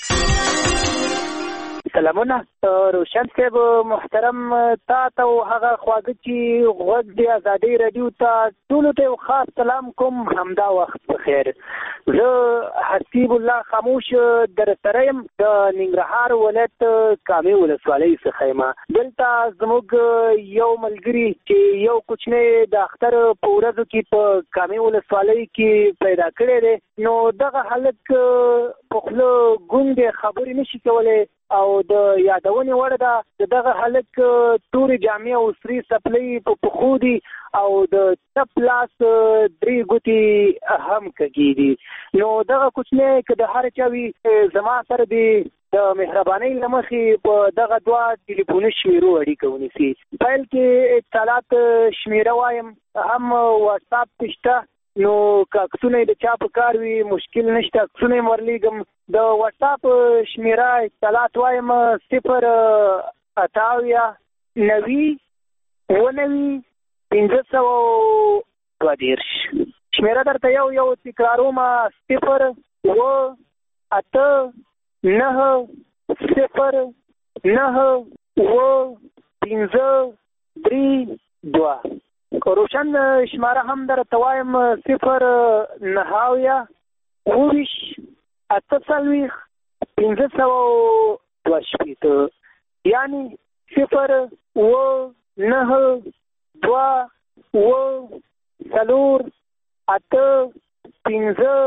سلامونه روشن صاحب محترم، تا ته او هغه خواږه چې غوږ د ازادۍ راډیو ته ټولو ته یو خاص سلام کوم. همدا وخت بخیر. زه حسیب الله خاموش در سره یم د ننګرهار ولایت کامې ولسوالۍ څخه یم. دلته زموږ یو ملګري چې یو کوچنی د اختر په ورځو کې په کامې ولسوالۍ کې پیدا کړی دی. نو دغه هلک په خوله ګونګې خبرې نشي کولی او د یادونې وړ ده د دغه هلک تورې جامې او سرې څپلۍ په پښو دي او د چپ لاس درې ګوتې هم کږې دي. نو دغه کوچنی که د هر چا وي زما سره دی د مهربانۍ له مخې په دغه دوه ټلیفوني شمیرو اړیکه ونیسي. پیل کې اتصالات شمیره وایم، هم واټساپ کې شته. نو که عکسونه د چا په کار وي مشکل نشته، عکسونه یې ورلیږم. د واټساپ شمیره اتصالات وایم صفر اته اویا نوي اوه نوي پنځه سوه دوه دېرش. شمیره درته یو یو تکراروم صفر اوه اته نهه صفر نهه اوه پنځه درې دوه. روشن شماره هم درته وایم صفر نهه اویا اوه ویشت اته څلوېښت پنځه سوه دوه شپېته، یعنې صفر اوه نهه دوه اوه څلور اته پنځه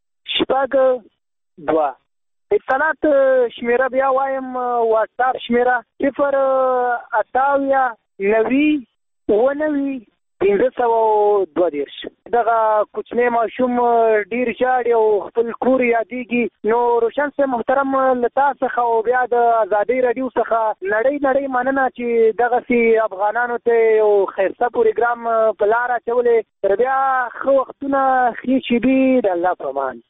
شپږ دوه. اتصالات شمیره بیا وایم واټساپ شمیره صفر اته اویا نوي اوه نوي پنځه سوه دوه دېرش. دغه کوچنی ماشوم ډېر ژاړي او خپل کور یادېږي. نو روشن صاحب محترم له تا څخه او بیا د ازادۍ راډیو څخه نړۍ نړۍ مننه چې دغسې افغانانو ته یو ښایسته پروګرام په لاره اچولی. تر بیا ښه وختونه ښې شېبې د الله په امان.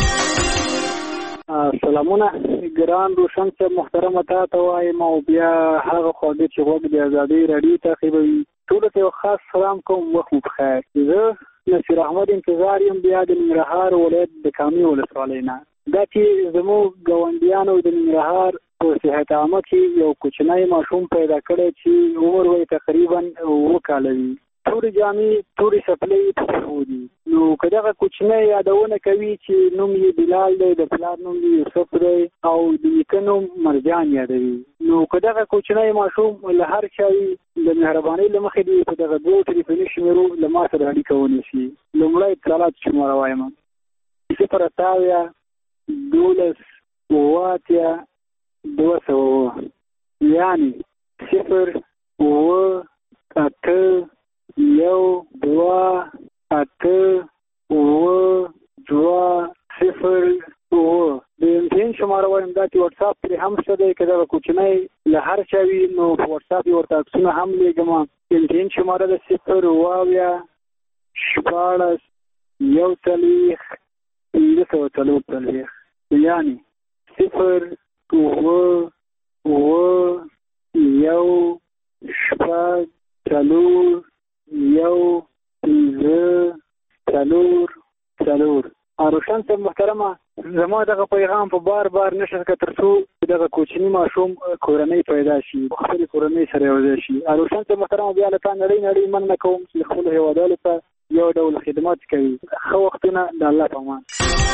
سلامونه ګران روشن صاحب محترم، تا ته وایم او بیا هغه خواږه چې غوږ د ازادۍ راډیو تعقیبوي ټولو ته یو خاص سلام کوم. وخت مو بخیر. زه نصیر احمد انتظار یم بیا د ننګرهار ولایت د کامې ولسوالۍ نه. دا چې زموږ ګاونډیانو د ننګرهار په صحت عامه کې یو کوچنی ماشوم پیدا کړی چې عمر وی تقریبا اووه کاله وي. تورې جامې تورې څپلۍ په پښو دي. نو که دغه کوچنی یادونه کوي چې نوم یې بلال دی، د پلار نوم یې یوسف دی او د نیکه نوم مرجان یادوي، نو که دغه کوچنی ماشوم له هر چا د مهربانۍ له مخې دی په دغه دوو ټلیفوني شمېرو له ما سره اړیکه ونیسي. لومړی اتصالات شماره وایم: صفر اته اویا دولس اووه اتیا دوه سوه اووه، یعنې صفر اووه اته یو دوه اته اووه دوه صفر اووه. د امتحان شماره وایم دا چې واتساپ پرې هم شته دی، که دغه کوچنی له هر چا وي نو په واتساپ یې ورته عکسونه هم لېږم. امتحان شماره ده صفر اووه اویا شپاړس یو څلوېښت پنځه سوه څلور څلوېښت، یعنې صفر اووه اووه یو شپږ څلور یو پنځه څلور څلور. روشن صاحب محترمه، زما دغه پیغام په بار بار نشر که تر څو دغه کوچني ماشوم کورنۍ پیدا شي، خپلې کورنۍ سره یوځای شي. روشن صاحب محترمه، بیا له تا نړۍ نړۍ مننه کوم چې خپلو هېوادوالو ته یو ډول خدمت کوي. ښه وختونه، د الله په امان.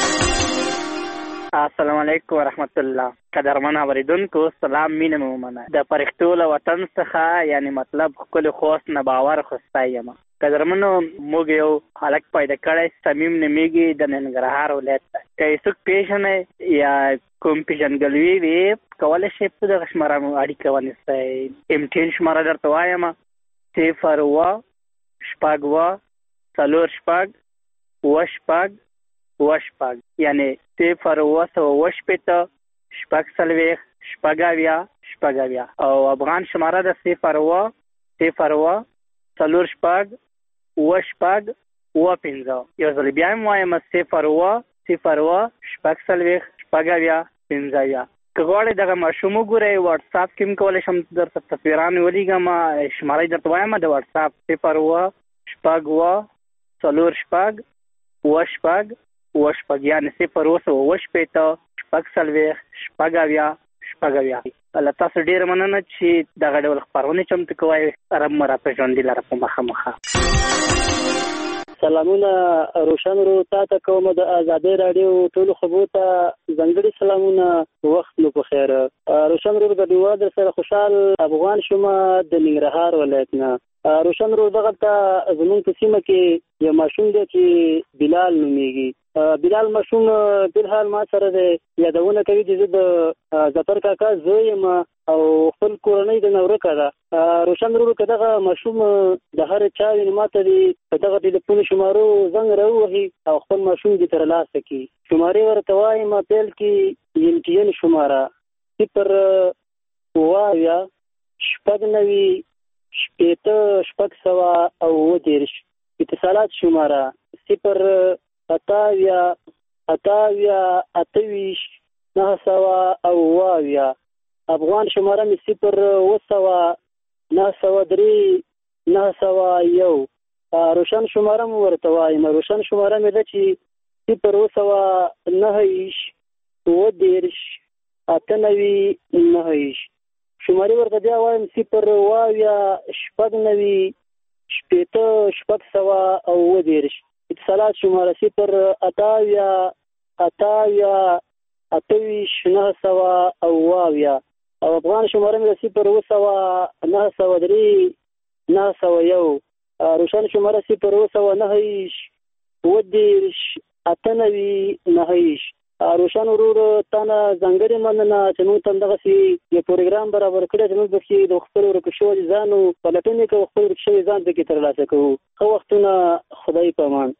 السلام علیکم ورحمت الله. قدرمن اوریدونکو سلام، مینه مو ومنه. د پرښتو له وطن څخه یعنی مطلب ښکلي خوست نه باور خوستی یم. قدرمنو، موږ یو هلک پیدا کړی، صمیم نومیږي، د ننګرهار ولایت ته. که یې څوک پېژنئ یا کوم پېژندګلوي وي کولی شئ په دغه شماره مو اړیکه ونیسئ. امتحان شماره درته وایم: صفر اووه شپږ اووه څلور شپږ اووه شپږ اووه شپږ، یعنې صفر اووه سوه اووه شپېته شپږ څلوېښت شپږ اویا شپږ اویا. او افغان شماره ده صفر اووه صفر اووه څلور شپږ اووه شپږ اووه پنځه. یو ځل بیا هم وایم: صفر اووه صفر اووه شپږ څلوېښت شپږ اویا پنځه اویا. که غواړئ دغه ماشوم وګورئ، واټساپ کې هم کولی شم درته تصویران ولیږم. شماره یې درته وایم د واټساپ: صفر اووه شپږ اووه څلور شپږ اووه شپږ اووه شپږ، یعنې صفر اووه سوه اووه شپېته شپږ څلوېښت شپږ اویا شپږ اویا. له تاسو ډېره مننه چې دغه ډول خپرونې چمتو کوئ. رب مو راپېژندي لره په مخه مخه. سلامونه روشن ورو تا ته کوم د ازادۍ راډیو ټولو خبرو ته ځانګړي سلامونه. وخت مو په خیر. روشن ورو ګډونوال در سره خوشحال افغان شوم د ننګرهار ولایت نه. روشن ورو دغه ته زمونږ په سیمه کې یو ماشوم دی چې بلال نومیږي. بلال ماشوم بلحال ما سره دی یادونه کوي چې زه د ظفر کاکا زوی یم او خپل کورنۍ د نورکه ده. روشن ورو که دغه ماشوم د هر چا وي نو ما ته دې په دغه ټلیفون شمارو زنګ راووهي او خپل ماشوم دې ترلاسه کړي. شمارې ورته وایم: پیل کې امتحان شماره صفر اووه اویا شپږ نوي شپېته شپږ سوه او اووه دېرش. اتصالات شماره صفر اته اویا اته اویا اته ویشت نهه سوه او اووه اویا. افغان شماره مې صفر اووه سوه نهه سوه درې نهه سوه یو. روشن شماره مو ورته وایم: روشن شماره مې ده چې صفر اووه سوه نهه ویشت اووه دېرش اته نوي نهه ویشت. شمارې ورته بیا وایم: صفر اووه اویا شپږ نوي شپېته شپږ سوه او اووه دېرش. اتصالات شماره صفر اته اویا اته اویا اته ویشت نهه سوه او اووه اویا. او افغان شماره مې د صفر اووه سوه نهه سوه درې نهه سوه یو. روشن شماره صفر اووه سوه نهه ویشت اووه دېرش اته نوي نهه ویشت. روشن ورور تا نه ځانګړې مننه چې موږ ته همدغسې یو پروګرام برابر کړی چې موږ پکې د خپلو ورک شوي ځانو پلټنې کوو، خپل ورک شوي ځان پکې ترلاسه کوو. ښه وختونه، خدای په امان.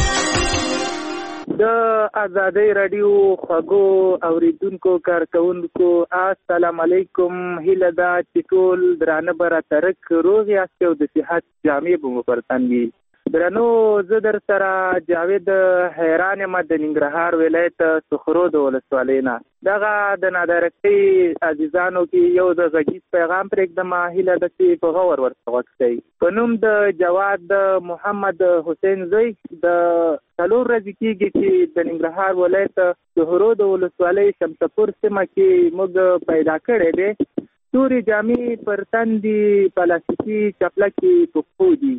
د ازادۍ راډیو خوږو اوریدونکو کارکوونکو السلام علیکم. هیله ده چې ټول درانه به راترک روغ یاست او د صحت جامې به مو پر تن وي. درنو، زه در سره جاوید حیران یم د ننګرهار ولایت سخرو د ولسوالۍ نه. دغه د نادرکۍ عزیزانو کې یو د غږیز پیغام پرېږدم، هیله ده چې په غور ورته غوږ شئ. په نوم د جواد محمد حسین زوی د څلور ورځې کېږي چې د ننګرهار ولایت سخرو د ولسوالۍ شمسپور سیمه کې موږ پیدا کړی دی. تورې جامې پر تن دي، پلاستیکي چپلکې په پښو دي.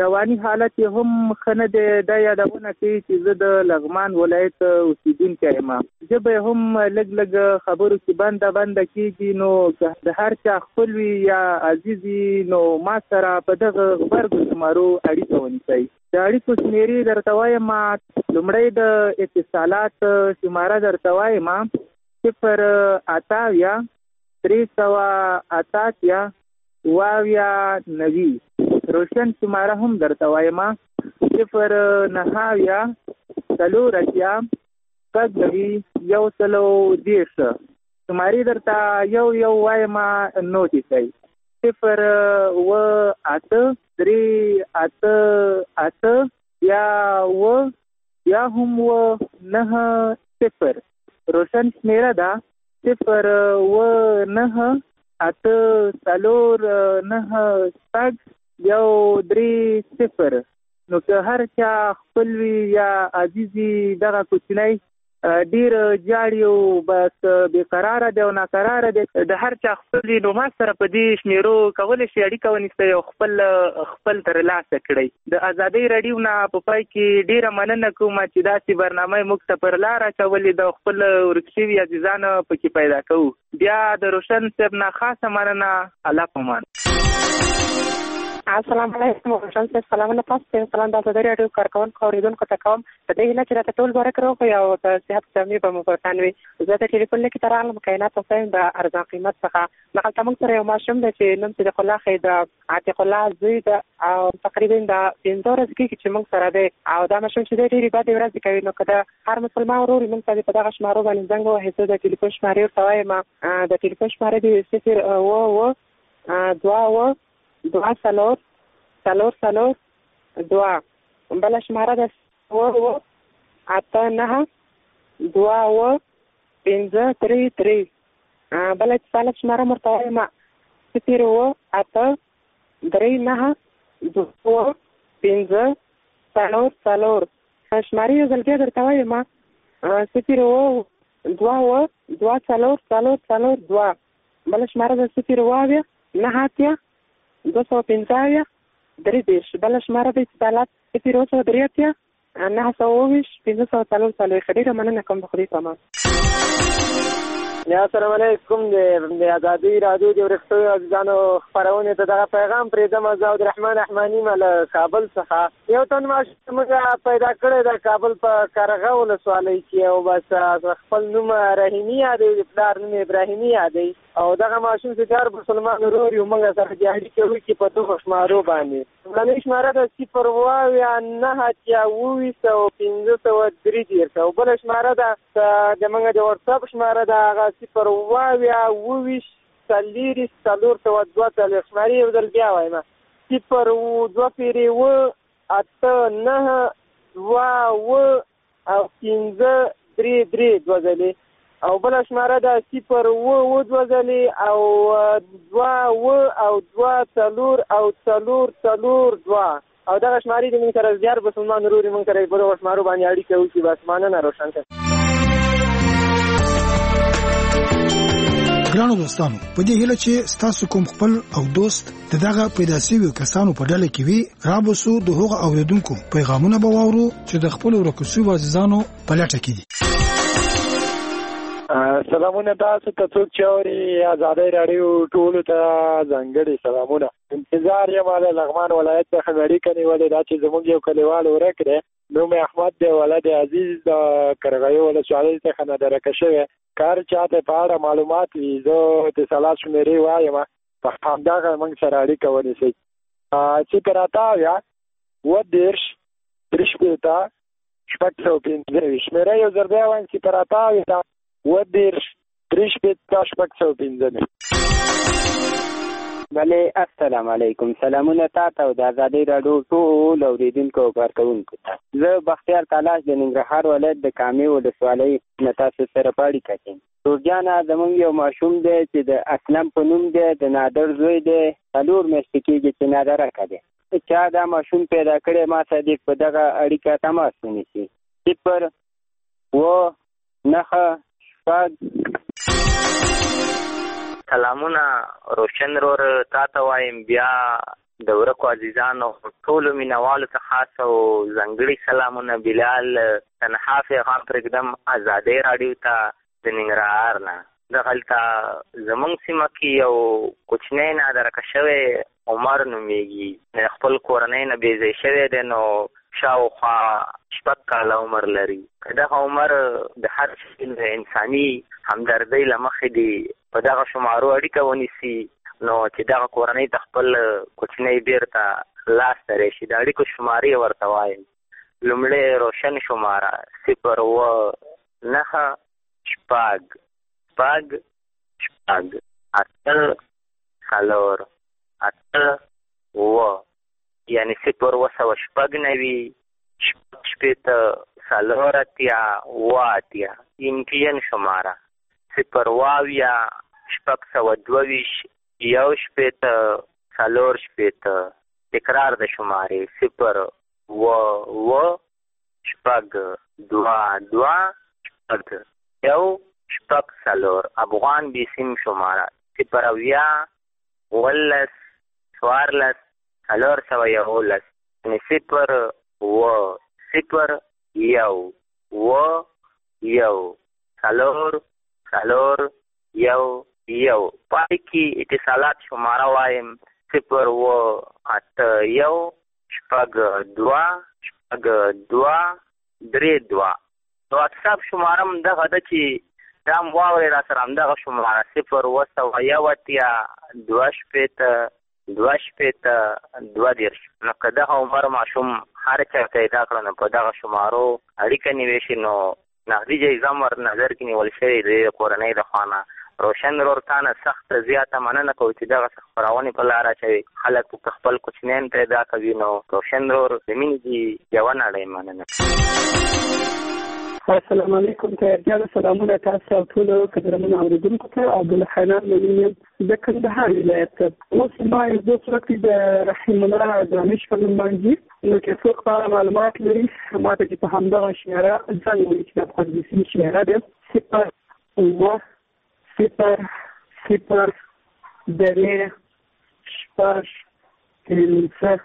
رواني حالت یې هم ښه نه دی. دا یادونه کوي چې زه د لغمان ولایت اوسېدونکی یم. ژبه یې هم لږ لږ خبرو کې بنده بنده کېږي. نو د هر چا خپل وي یا عزیز وي نو ما سره په دغه غبرګو شمارو اړیکه ونیسئ. د اړیکو شمېرې درته وایم. لومړی د اتصالات شماره درته وایم صفر اته اویا درې سوه اته اتیا اوه اویا نوي. روشن شماره هم درته وایم صفر نهه اویا څلور اتیا شپږ نوي یو سلو دېرش. شمارې درته یو یو وایم نوټ یې کړئ. صفر اوه اته درې اته اته بیا اوه بیا هم اوه نهه صفر. روشن شمېره ده صفر اوه نهه اته څلور نهه شپږ یو درې صفر. نو که هر چا خپل وي یا عزیزي دغه کوچنی ډېر جاړي او بس بېقراره دی او ناقراره دی، د هر چا خپل وي نو ما سره په دې شمېرو کولی شي اړیکه ونیسئ او خپل خپل ترلاسه کړئ. د ازادۍ راډیو نه په پای کې ډېره مننه کوم چې داسې برنامه موږ ته پر لاره اچولې د خپل ورک شوي عزیزانو پکې پیدا کوو. بیا د روشن صاحب نه خاصه مننه. الله پامان. السلام علیکم. روشن صاحب سلامونه تاسو سلام د ازادۍ راډیو کارکوونکو اوریدونکو ته کوم. په دې هیله چې راته ټول مبارک راوغوئ او د صحت جامې به مو په تن وي. زه د ټلیفون لیکې ته راغلم کائنات حسین د ارزان قیمت څخه. دغلته موږ سره یو ماشوم دی چې نوم صدیق الله ښیي، د عتیق الله زوی ده او تقریبا د پنځه ورځې کېږي چې موږ سره دی او دا ماشوم چې دی ډېرې بدې ورځې کوي. نو که د هر مسلمان ورور موږ ته په دغه شمارو باندې زنګ ووهي، زه د ټلیفون شمارې ورته وایم. د ټلیفون شمارې دي صفر اوه اوه دوه اوه دوه څلور څلور څلور دوه. بله شماره ده اوه اوه اته نهه دوه اوه پنځه درې درې. بله اتصالات شماره م ورته وایم صفر اوه اته درې نهه دوه اوه پنځه څلور څلور. شمارې یو ځل بیا درته وایم صفر اوه دوه اوه دوه څلور څلور څلور دوه. بله شماره ده صفر اوه اویا نهه اتیا دوه سوه پنځه اویا درې دېرش. بله شماره د اتصالات صفر اوه سوه درې اتیا نهه سوه اوه ویشت پنځه سوه څلور څلوېښت. ډېره مننه کوم. د خدای پامان. یا السلام علیکم. د ازادۍ راډیو د ورک شویو عزیزانو خپرونې ته دغه پیغام پرېږدم. زه عبدالرحمن احماني یم له کابل څخه. یو تن ماشوم موږ پیدا کړی د کابل په کارغه ولسوالۍ کې او بس خپل نوم رحیمي یادوي، د پلار نوم ابراهیمي یادوي او دغه ماشوم چې ډېر مسلمان ورور یو موږ سره د اړیکې وکړي په دغو شمارو باندې. لومړنۍ شماره ده صفر اوه اویا نهه اتیا اوه ویشت او پنځه سوه درې دېرش او بله شماره ده د موږ د وټساپ شماره ده هغه صفر اوه اویا اوه ویشت څلېرویشت څلور سوه دوه څلوېښت. شمارې یو ځل بیا وایم صفر دوه پېرې اوه اته نهه دوه اوه او پنځه درې درې دوه ځلې او بله شماره ده صفر اوه اوه دوه ځلې او دوه اوه او دوه څلور او څلور څلور دوه او دغه شمارې د موږ سره زیار مسلمان ورور موږ سره په دغو شمارو باندې اړیکه وکړي. بس مننه. روشن صاحب. ګرانو دوستانو، په دې هیله چې ستاسو کوم خپل او دوست د دغه پیدا شویو کسانو په ډله کې وي، رابسو د هغو اوریدونکو پیغامونه به واورو چې د خپلو ورکو شویو عزیزانو په لټه کې دي. سلامونه تاسو ته څوک چې اوري ازادۍ راډیو ټولو ته ځانګړي سلامونه. انتظار یم له لغمان ولایت څخه اړیکه نیولې ده چې زموږ یو کلیوال ورک دی، نوم یې احمد دی، ولد عزیز د کرغیو ولسوالۍ څخه نادرکه شوی. کار چاته په اړه معلومات وي زه اتصالات شمېرې وایم، په همدغه موږ سره اړیکه ونیسئ. صفر اته اویا اووه دېرش درې شپېته شپږ سوه پنځه ویشت. شمېره یو ځل بیا وایم صفر اته اویا اووه دېرش درې شپېته شپږ سوه پنځه نوي. بله السلام علیکم. سلامونه تاته او د ازادۍ راډیو ټول اوریدونکو او کارکوونکو ته. زه بختیار تلاش د ننګرهار ولایت د کامې ولسوالۍ نه تاسو سره په اړیکه کې یم. سورجانه زموږ یو ماشوم دی چې د اسلم په نوم دی، د نادر زوی دی، څلور میاشتې کېږي چې نادرکه دی. چا دا ماشوم پیدا کړی ما صدیق په دغه اړیکه تماس ونیسي. صفر اوه نهه شپږ. سلامونه روشن رور تا ته وایم. بیا د ورکو عزیزانو ټولو مینوالو ته خاص او ځانګړي سلامونه. بلال تنها پیغام پرېږدم ازادۍ راډیو ته د ننګرهار نه. دغلته زمونږ سیمه کې یو کوچنی نادرکه شوی عمر نومیږي، خپل کورنۍ نه بې ځای شوی دی، نو شاوخوا شپږ کاله عمر لري. که دغه عمر د هر شي د انساني همدردۍ له مخې دی په دغه شمارو اړیکه ونیسي، نو چې دغه کورنۍ ته خپل کوچنی بیرته لاس ته راشي. د اړیکو شمارې ورته وایم. لومړی روشن شماره صفر اوه نهه شپږ شپږ شپږ اته څلور اته اوه، یعنې صفر اوه سوه شپږ نوي شپږ شپېته څلور اتیا اوه اتیا. امپین شماره صفر اوه اویا شپږ سوه دوه ویشت یو شپېته څلور شپېته. تکرار د شمارې صفر اوه اوه شپږ دوه دوه شپږ یو شپږ څلور. افغان بیسیم شماره صفر اویا اوولس څوارلس څلور سوه یولس، یعنې صفر اوه صفر یو اوه یو څلور څلور یو یو. پای کې اتصالات شماره وایم صفر اوه اته یو شپږ دوه شپږ دوه درې دوه. د واټساپ شماره هم دغه ده چې دا هم واورئ را سره همدغه شماره صفر اوه سوه یو اتیا دوه شپېته دوه شپېته دوه دېرش. نو که دغه عمر ماشوم هر چا پیدا کړه نو په دغه شمارو اړیکه نیولی شي، نو نغدي جایزه هم ور نظر کې نیول شوې د کورنۍ د خوا نه. روشن رور تا نه سخته زیاته مننه کوو چې دغه څه خپرونې په لاره اچوي، خلک په خپل کوچنیان پیدا کوي. نو روشن رور د مینې دي یوه نړۍ مننه. السلام علیکم. تیارجانو سلامونه تاسو او ټولو قدرمنو اورېدونکو ته. عبدالحنان نویم یم د کندهار ولایت. اوس ما یو دوست وکړي د رحیم الله دانش په نوم باندې، نو که څوک په اړه معلومات لري ما ته چې په همدغه شمېره زنګ وکړي چې د افغانستان شمېره ده صفر اوه صفر صفر درې شپږ پنځه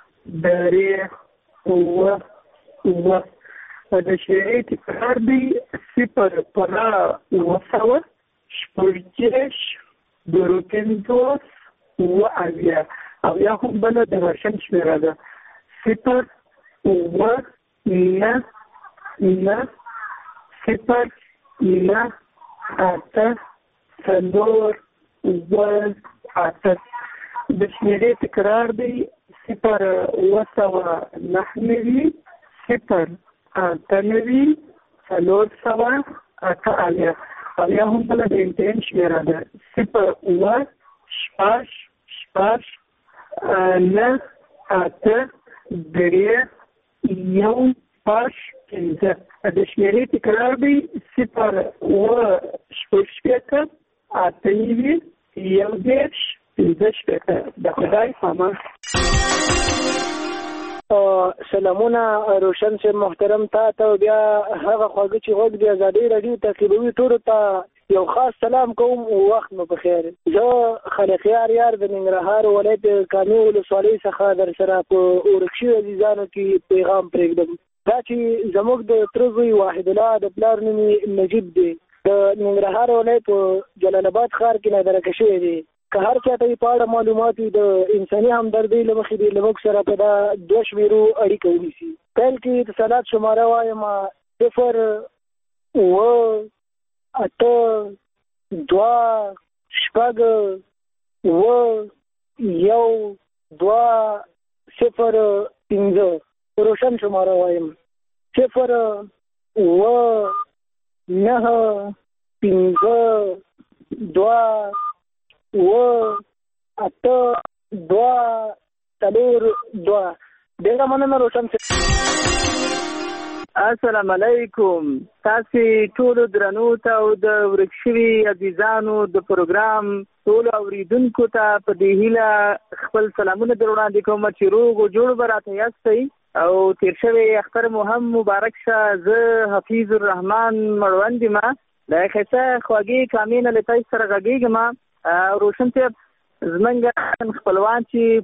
درې اوه اوه. د شمېرې تکرار دی صفر پره اوه سوه شپږ دېرش درې پنځوس اوه اویا. اویا هم بله د روشن شمېره ده صفر اوه نه نه صفر نه اته څلور اوه اته. د شمېرې تکرار دی صفر اوه سوه نهه نوي صفر اته نوي څلور سوه اته اویا. اویا هم بله د امتحان شمېره ده صفر اوه شپږ شپږ نه اته درې یو شپږ پنځه. د شمېرې تکرار دی صفر اوه شپږ شپېته اته نوي یو دېرش پنځه شپېته. د خدای پامان. سلامونه روشن صاحب محترم، تا ته بیا هغه خواږه چې غوږ د ازادۍ راډیو تعقیبوي ټولو ته یو خاص سلام کوم. وخت مو بخیر. زه خلقیار یار د ننګرهار ولایت کامې ولسوالۍ څخه در سره په ورک شوي عزیزانو کې پیغام پرېږدم. دا چې زموږ د تره زوی واحد الله د پلار نوم یې نجیب دی، د ننګرهار ولایت په جلال آباد ښار کې نادرکه شوی دی. که هر چا ته یې په اړه معلومات وي د انساني همدردۍ له مخې دې له موږ سره په دا دوه شمېرو اړیکه ونیسي. پیل کې اتصالات شماره وایم صفر اوه اته دوه شپږ اوه یو دوه صفر پنځه. روشن شماره وایم صفر اوه نهه پنځه دوه اوه اته دوه څلور دوه. ډېره مننه روشن صاحب. السلام علیکم. تاسو ټولو درنو ته او د ورک شوي عزیزانو د پروګرام ټولو اوریدونکو ته په دې هیله خپل سلامونه در وړاندې کوم چې روغ او جوړ به راته یاستئ او تیر شوی اختر مو هم مبارک شه. زه حفیظ الرحمن مړوند یم د ښایسته خواږې کامې نه له تاسو سره غږېږم. روشن صاحب زمونږ خپلوان چې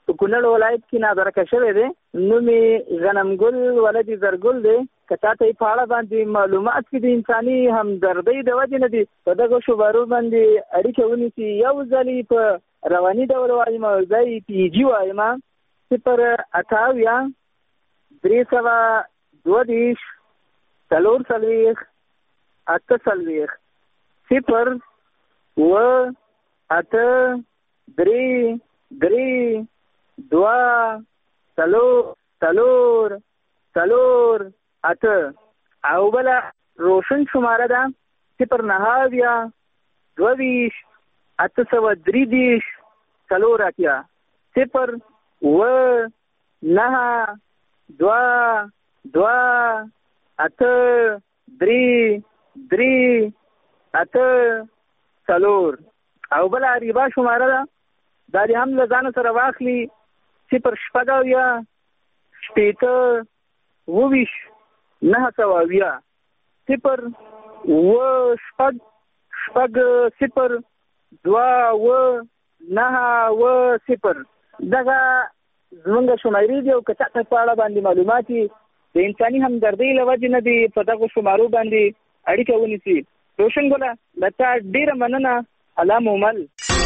په کونړ ولایت کې نادرکه شوی دی. نوم یې غنمګل ولد زرګل دی. که تا ته یې په اړه باندې معلومات کې د انساني همدردۍ د وجې نه دي په دغه شوبارو باندې اړیکه ونیسي. یو ځل یې په رواني ډول وایم او ځای یې پي جي وایم صفر اته اویا درې سوه دوه دېرش څلور څلوېښت اته څلوېښت صفر اوه اته درې درې دوه څلور څلور څلور اته. او بله روشن شماره ده صفر نهه اویا دوه ویشت اته سوه درې دېرش څلور اتیا صفر اوه نهه دوه دوه اته درې درې اته څلور. او بله ریبا شماره ده دا دې هم له ځانه سره واخلي صفر شپږ اویا شپېته اوه ویشت نهه سوه اویا صفر اوه شپږ شپږ صفر دوه اوه نهه اوه صفر. دغه زمونږ شمارې دي او که چا ته په اړه باندې معلومات د انساني همدردۍ له وجې نه دي په دغو شمارو باندې اړیکه ونیسي. روشن ګله له تا ډېره مننه. الله مومل.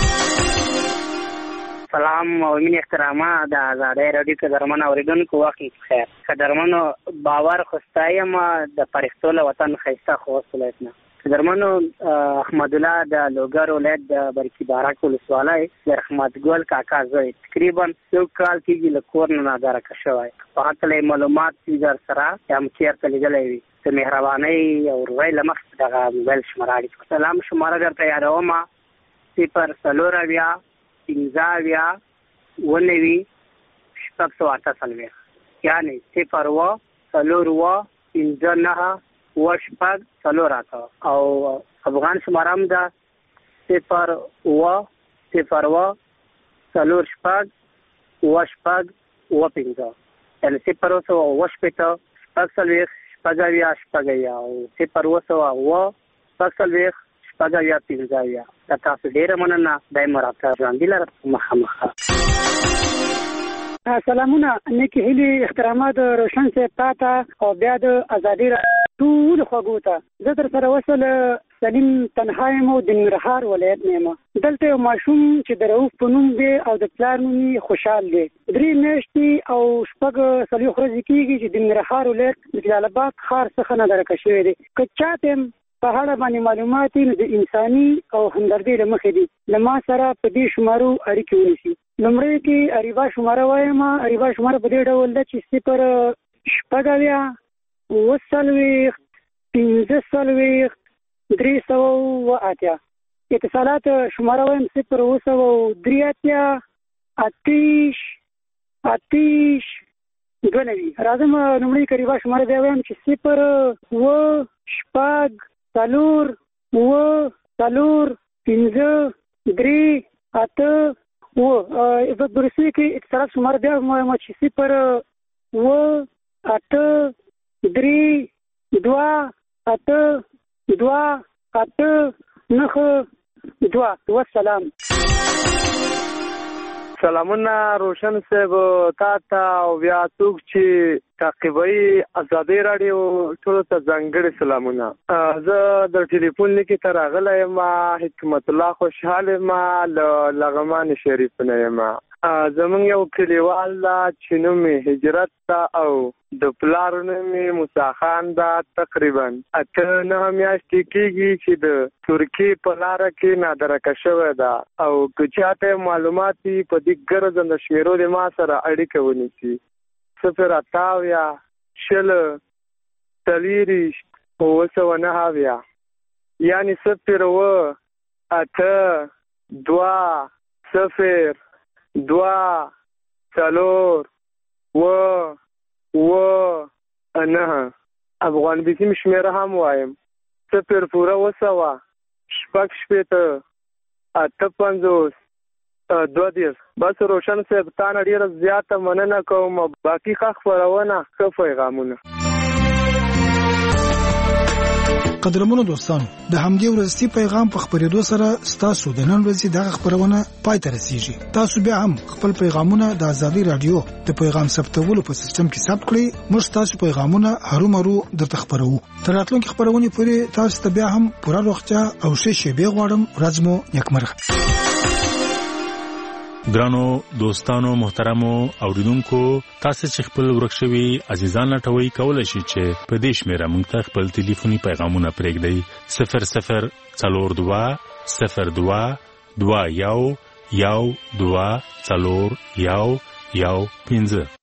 سلام او مینې احترامه د ازادۍ راډیو قدرمن اورېدونکو وخت بخیر. قدرمنو باور خو ستایم د فرښتو له وطن ښایسته خوست ولایت نه. قدرمنو احمد الله د لوګر ولایت د برکي بارک ولسوالۍ د رحمت ګل کاکا زوی تقریبا یو کال کېږي له کور نه نادرکه شوی. په هکله یې معلومات وي در سره یا هم چېرته لیدلی وي د مهربانۍ او روی له مخې دغه موبایل شماره اړیکو سلام شماره درته یادوم صفر څلور اویا پنځه اویا اوه نوي شپږ سوه اته څلوېښت یعنې صفر اوه څلور اوه پنځه نهه اوه شپږ څلور اته. او افغان شماره هم ده صفر اوه صفر اوه څلور شپږ اوه شپږ اوه پنځه یعنې صفر اوه سوه اوه شپېته شپږ څلوېښت شپږ اویا شپږ اویا او صفر اوه سوه اوه شپږ څلوېښت شپږ اویا پنځه اویا. د تاسو ډېره مننه. دایمو راته ژوندي لره مخامخ. سلامونه نیکې هیلې احترامات روشن صاحب تا ته او بیا د ازادۍ ټولو خوږو ته. زه در سره وصل سلیم تنها یم او د ننګرهار ولایت نه یم. دلته یو ماشوم چې د رؤف په نوم دی او د پلار نوم یې خوشحال دی. درې میاشتې او شپږ څلوېښت ورځې کېږي چې د ننګرهار ولایت د جلال آباد ښار څخه نادرکه شوی دی. که چاته په اړه باندې معلومات نو د انساني او همدردۍ له مخې دي له ما سره په دې شمارو اړیکې ونیسي. لومړی کې اریبا شماره وایم. اریبا شماره په دې ډول ده چې صفر شپږ اویا اوه څلوېښت پنځه څلوېښت درې سوه اوه اتیا. اتصالات شماره وایم صفر اوه سوه درې اتیا اتېش اتېش دوه نوي. راځم لومړی کې اریبا شماره بیا وایم چې صفر اوه شپږ څلور اوه څلور پنځه درې اته اوه. په برسي کې اتصالات شماره بیا وایم چې صفر اوه اته درې دوه اته دوه اته نهه دوه. وسلام. سلامونه روشن صاحب تا ته او بیا څوک چې تعقیبوي ازادۍ راډیو ټولو ته ځانګړي سلامونه. زه د ټلیفون لیکې ته راغلی یم حکمت الله خوشحال یم له لغمان شریف نه یم. زمونږ یو کلیوال ده چې نوم یې هجرت ده او د پلار نوم یې موسی خان ده. تقریبا اته نهه میاشتې کېږي چې د ترکیې په لاره کې نادرکه شوی ده. او که چاته معلومات وي په دې ګرځنده شمېرو د ما سره اړیکه ونیسي. صفر اته اویا شل څلېرویشت اوه سوه نهه اویا یعنې صفر اوه اته دوه صفر دوه څلور اوه اوه نهه. افغان بیسیم شمېره هم وایم صفر پوره اوه سوه شپږ شپېته اته پنځوس دوه دېرش. بس روشن صاحب تا نه ډېره زیاته مننه کوم. باقي ښه خپرونه ښه پیغامونه. قدرمنو دوستانو د همدې ورځې پیغام په خبرېدو سره ستاسو د نن ورځې دغه خبرونه پای ته رسیږي. تاسو بیا هم خپل پیغامونه د ازادي رادیو د پیغام ثبتولو په سیستم کې ثبت کړئ. موږ تاسو پیغامونه هرومرو درته خبرو. تر راتلونکي خبرونه پورې تاسو ته بیا هم پوره روغتیا او ښه شیبې غواړم. ورځ مو نیکمرغه. ګرانو دوستانو محترمو اوریدونکو، تاسو چې خپل ورکشوي عزیزان لټوي کولای شئ چې په دې شمیره موږ ته خپل ټلیفوني پیغامونه پرېږدئ. صفر صفر څلور دوه صفر دوه دوه یو یو دوه څلور یو یو پنځه.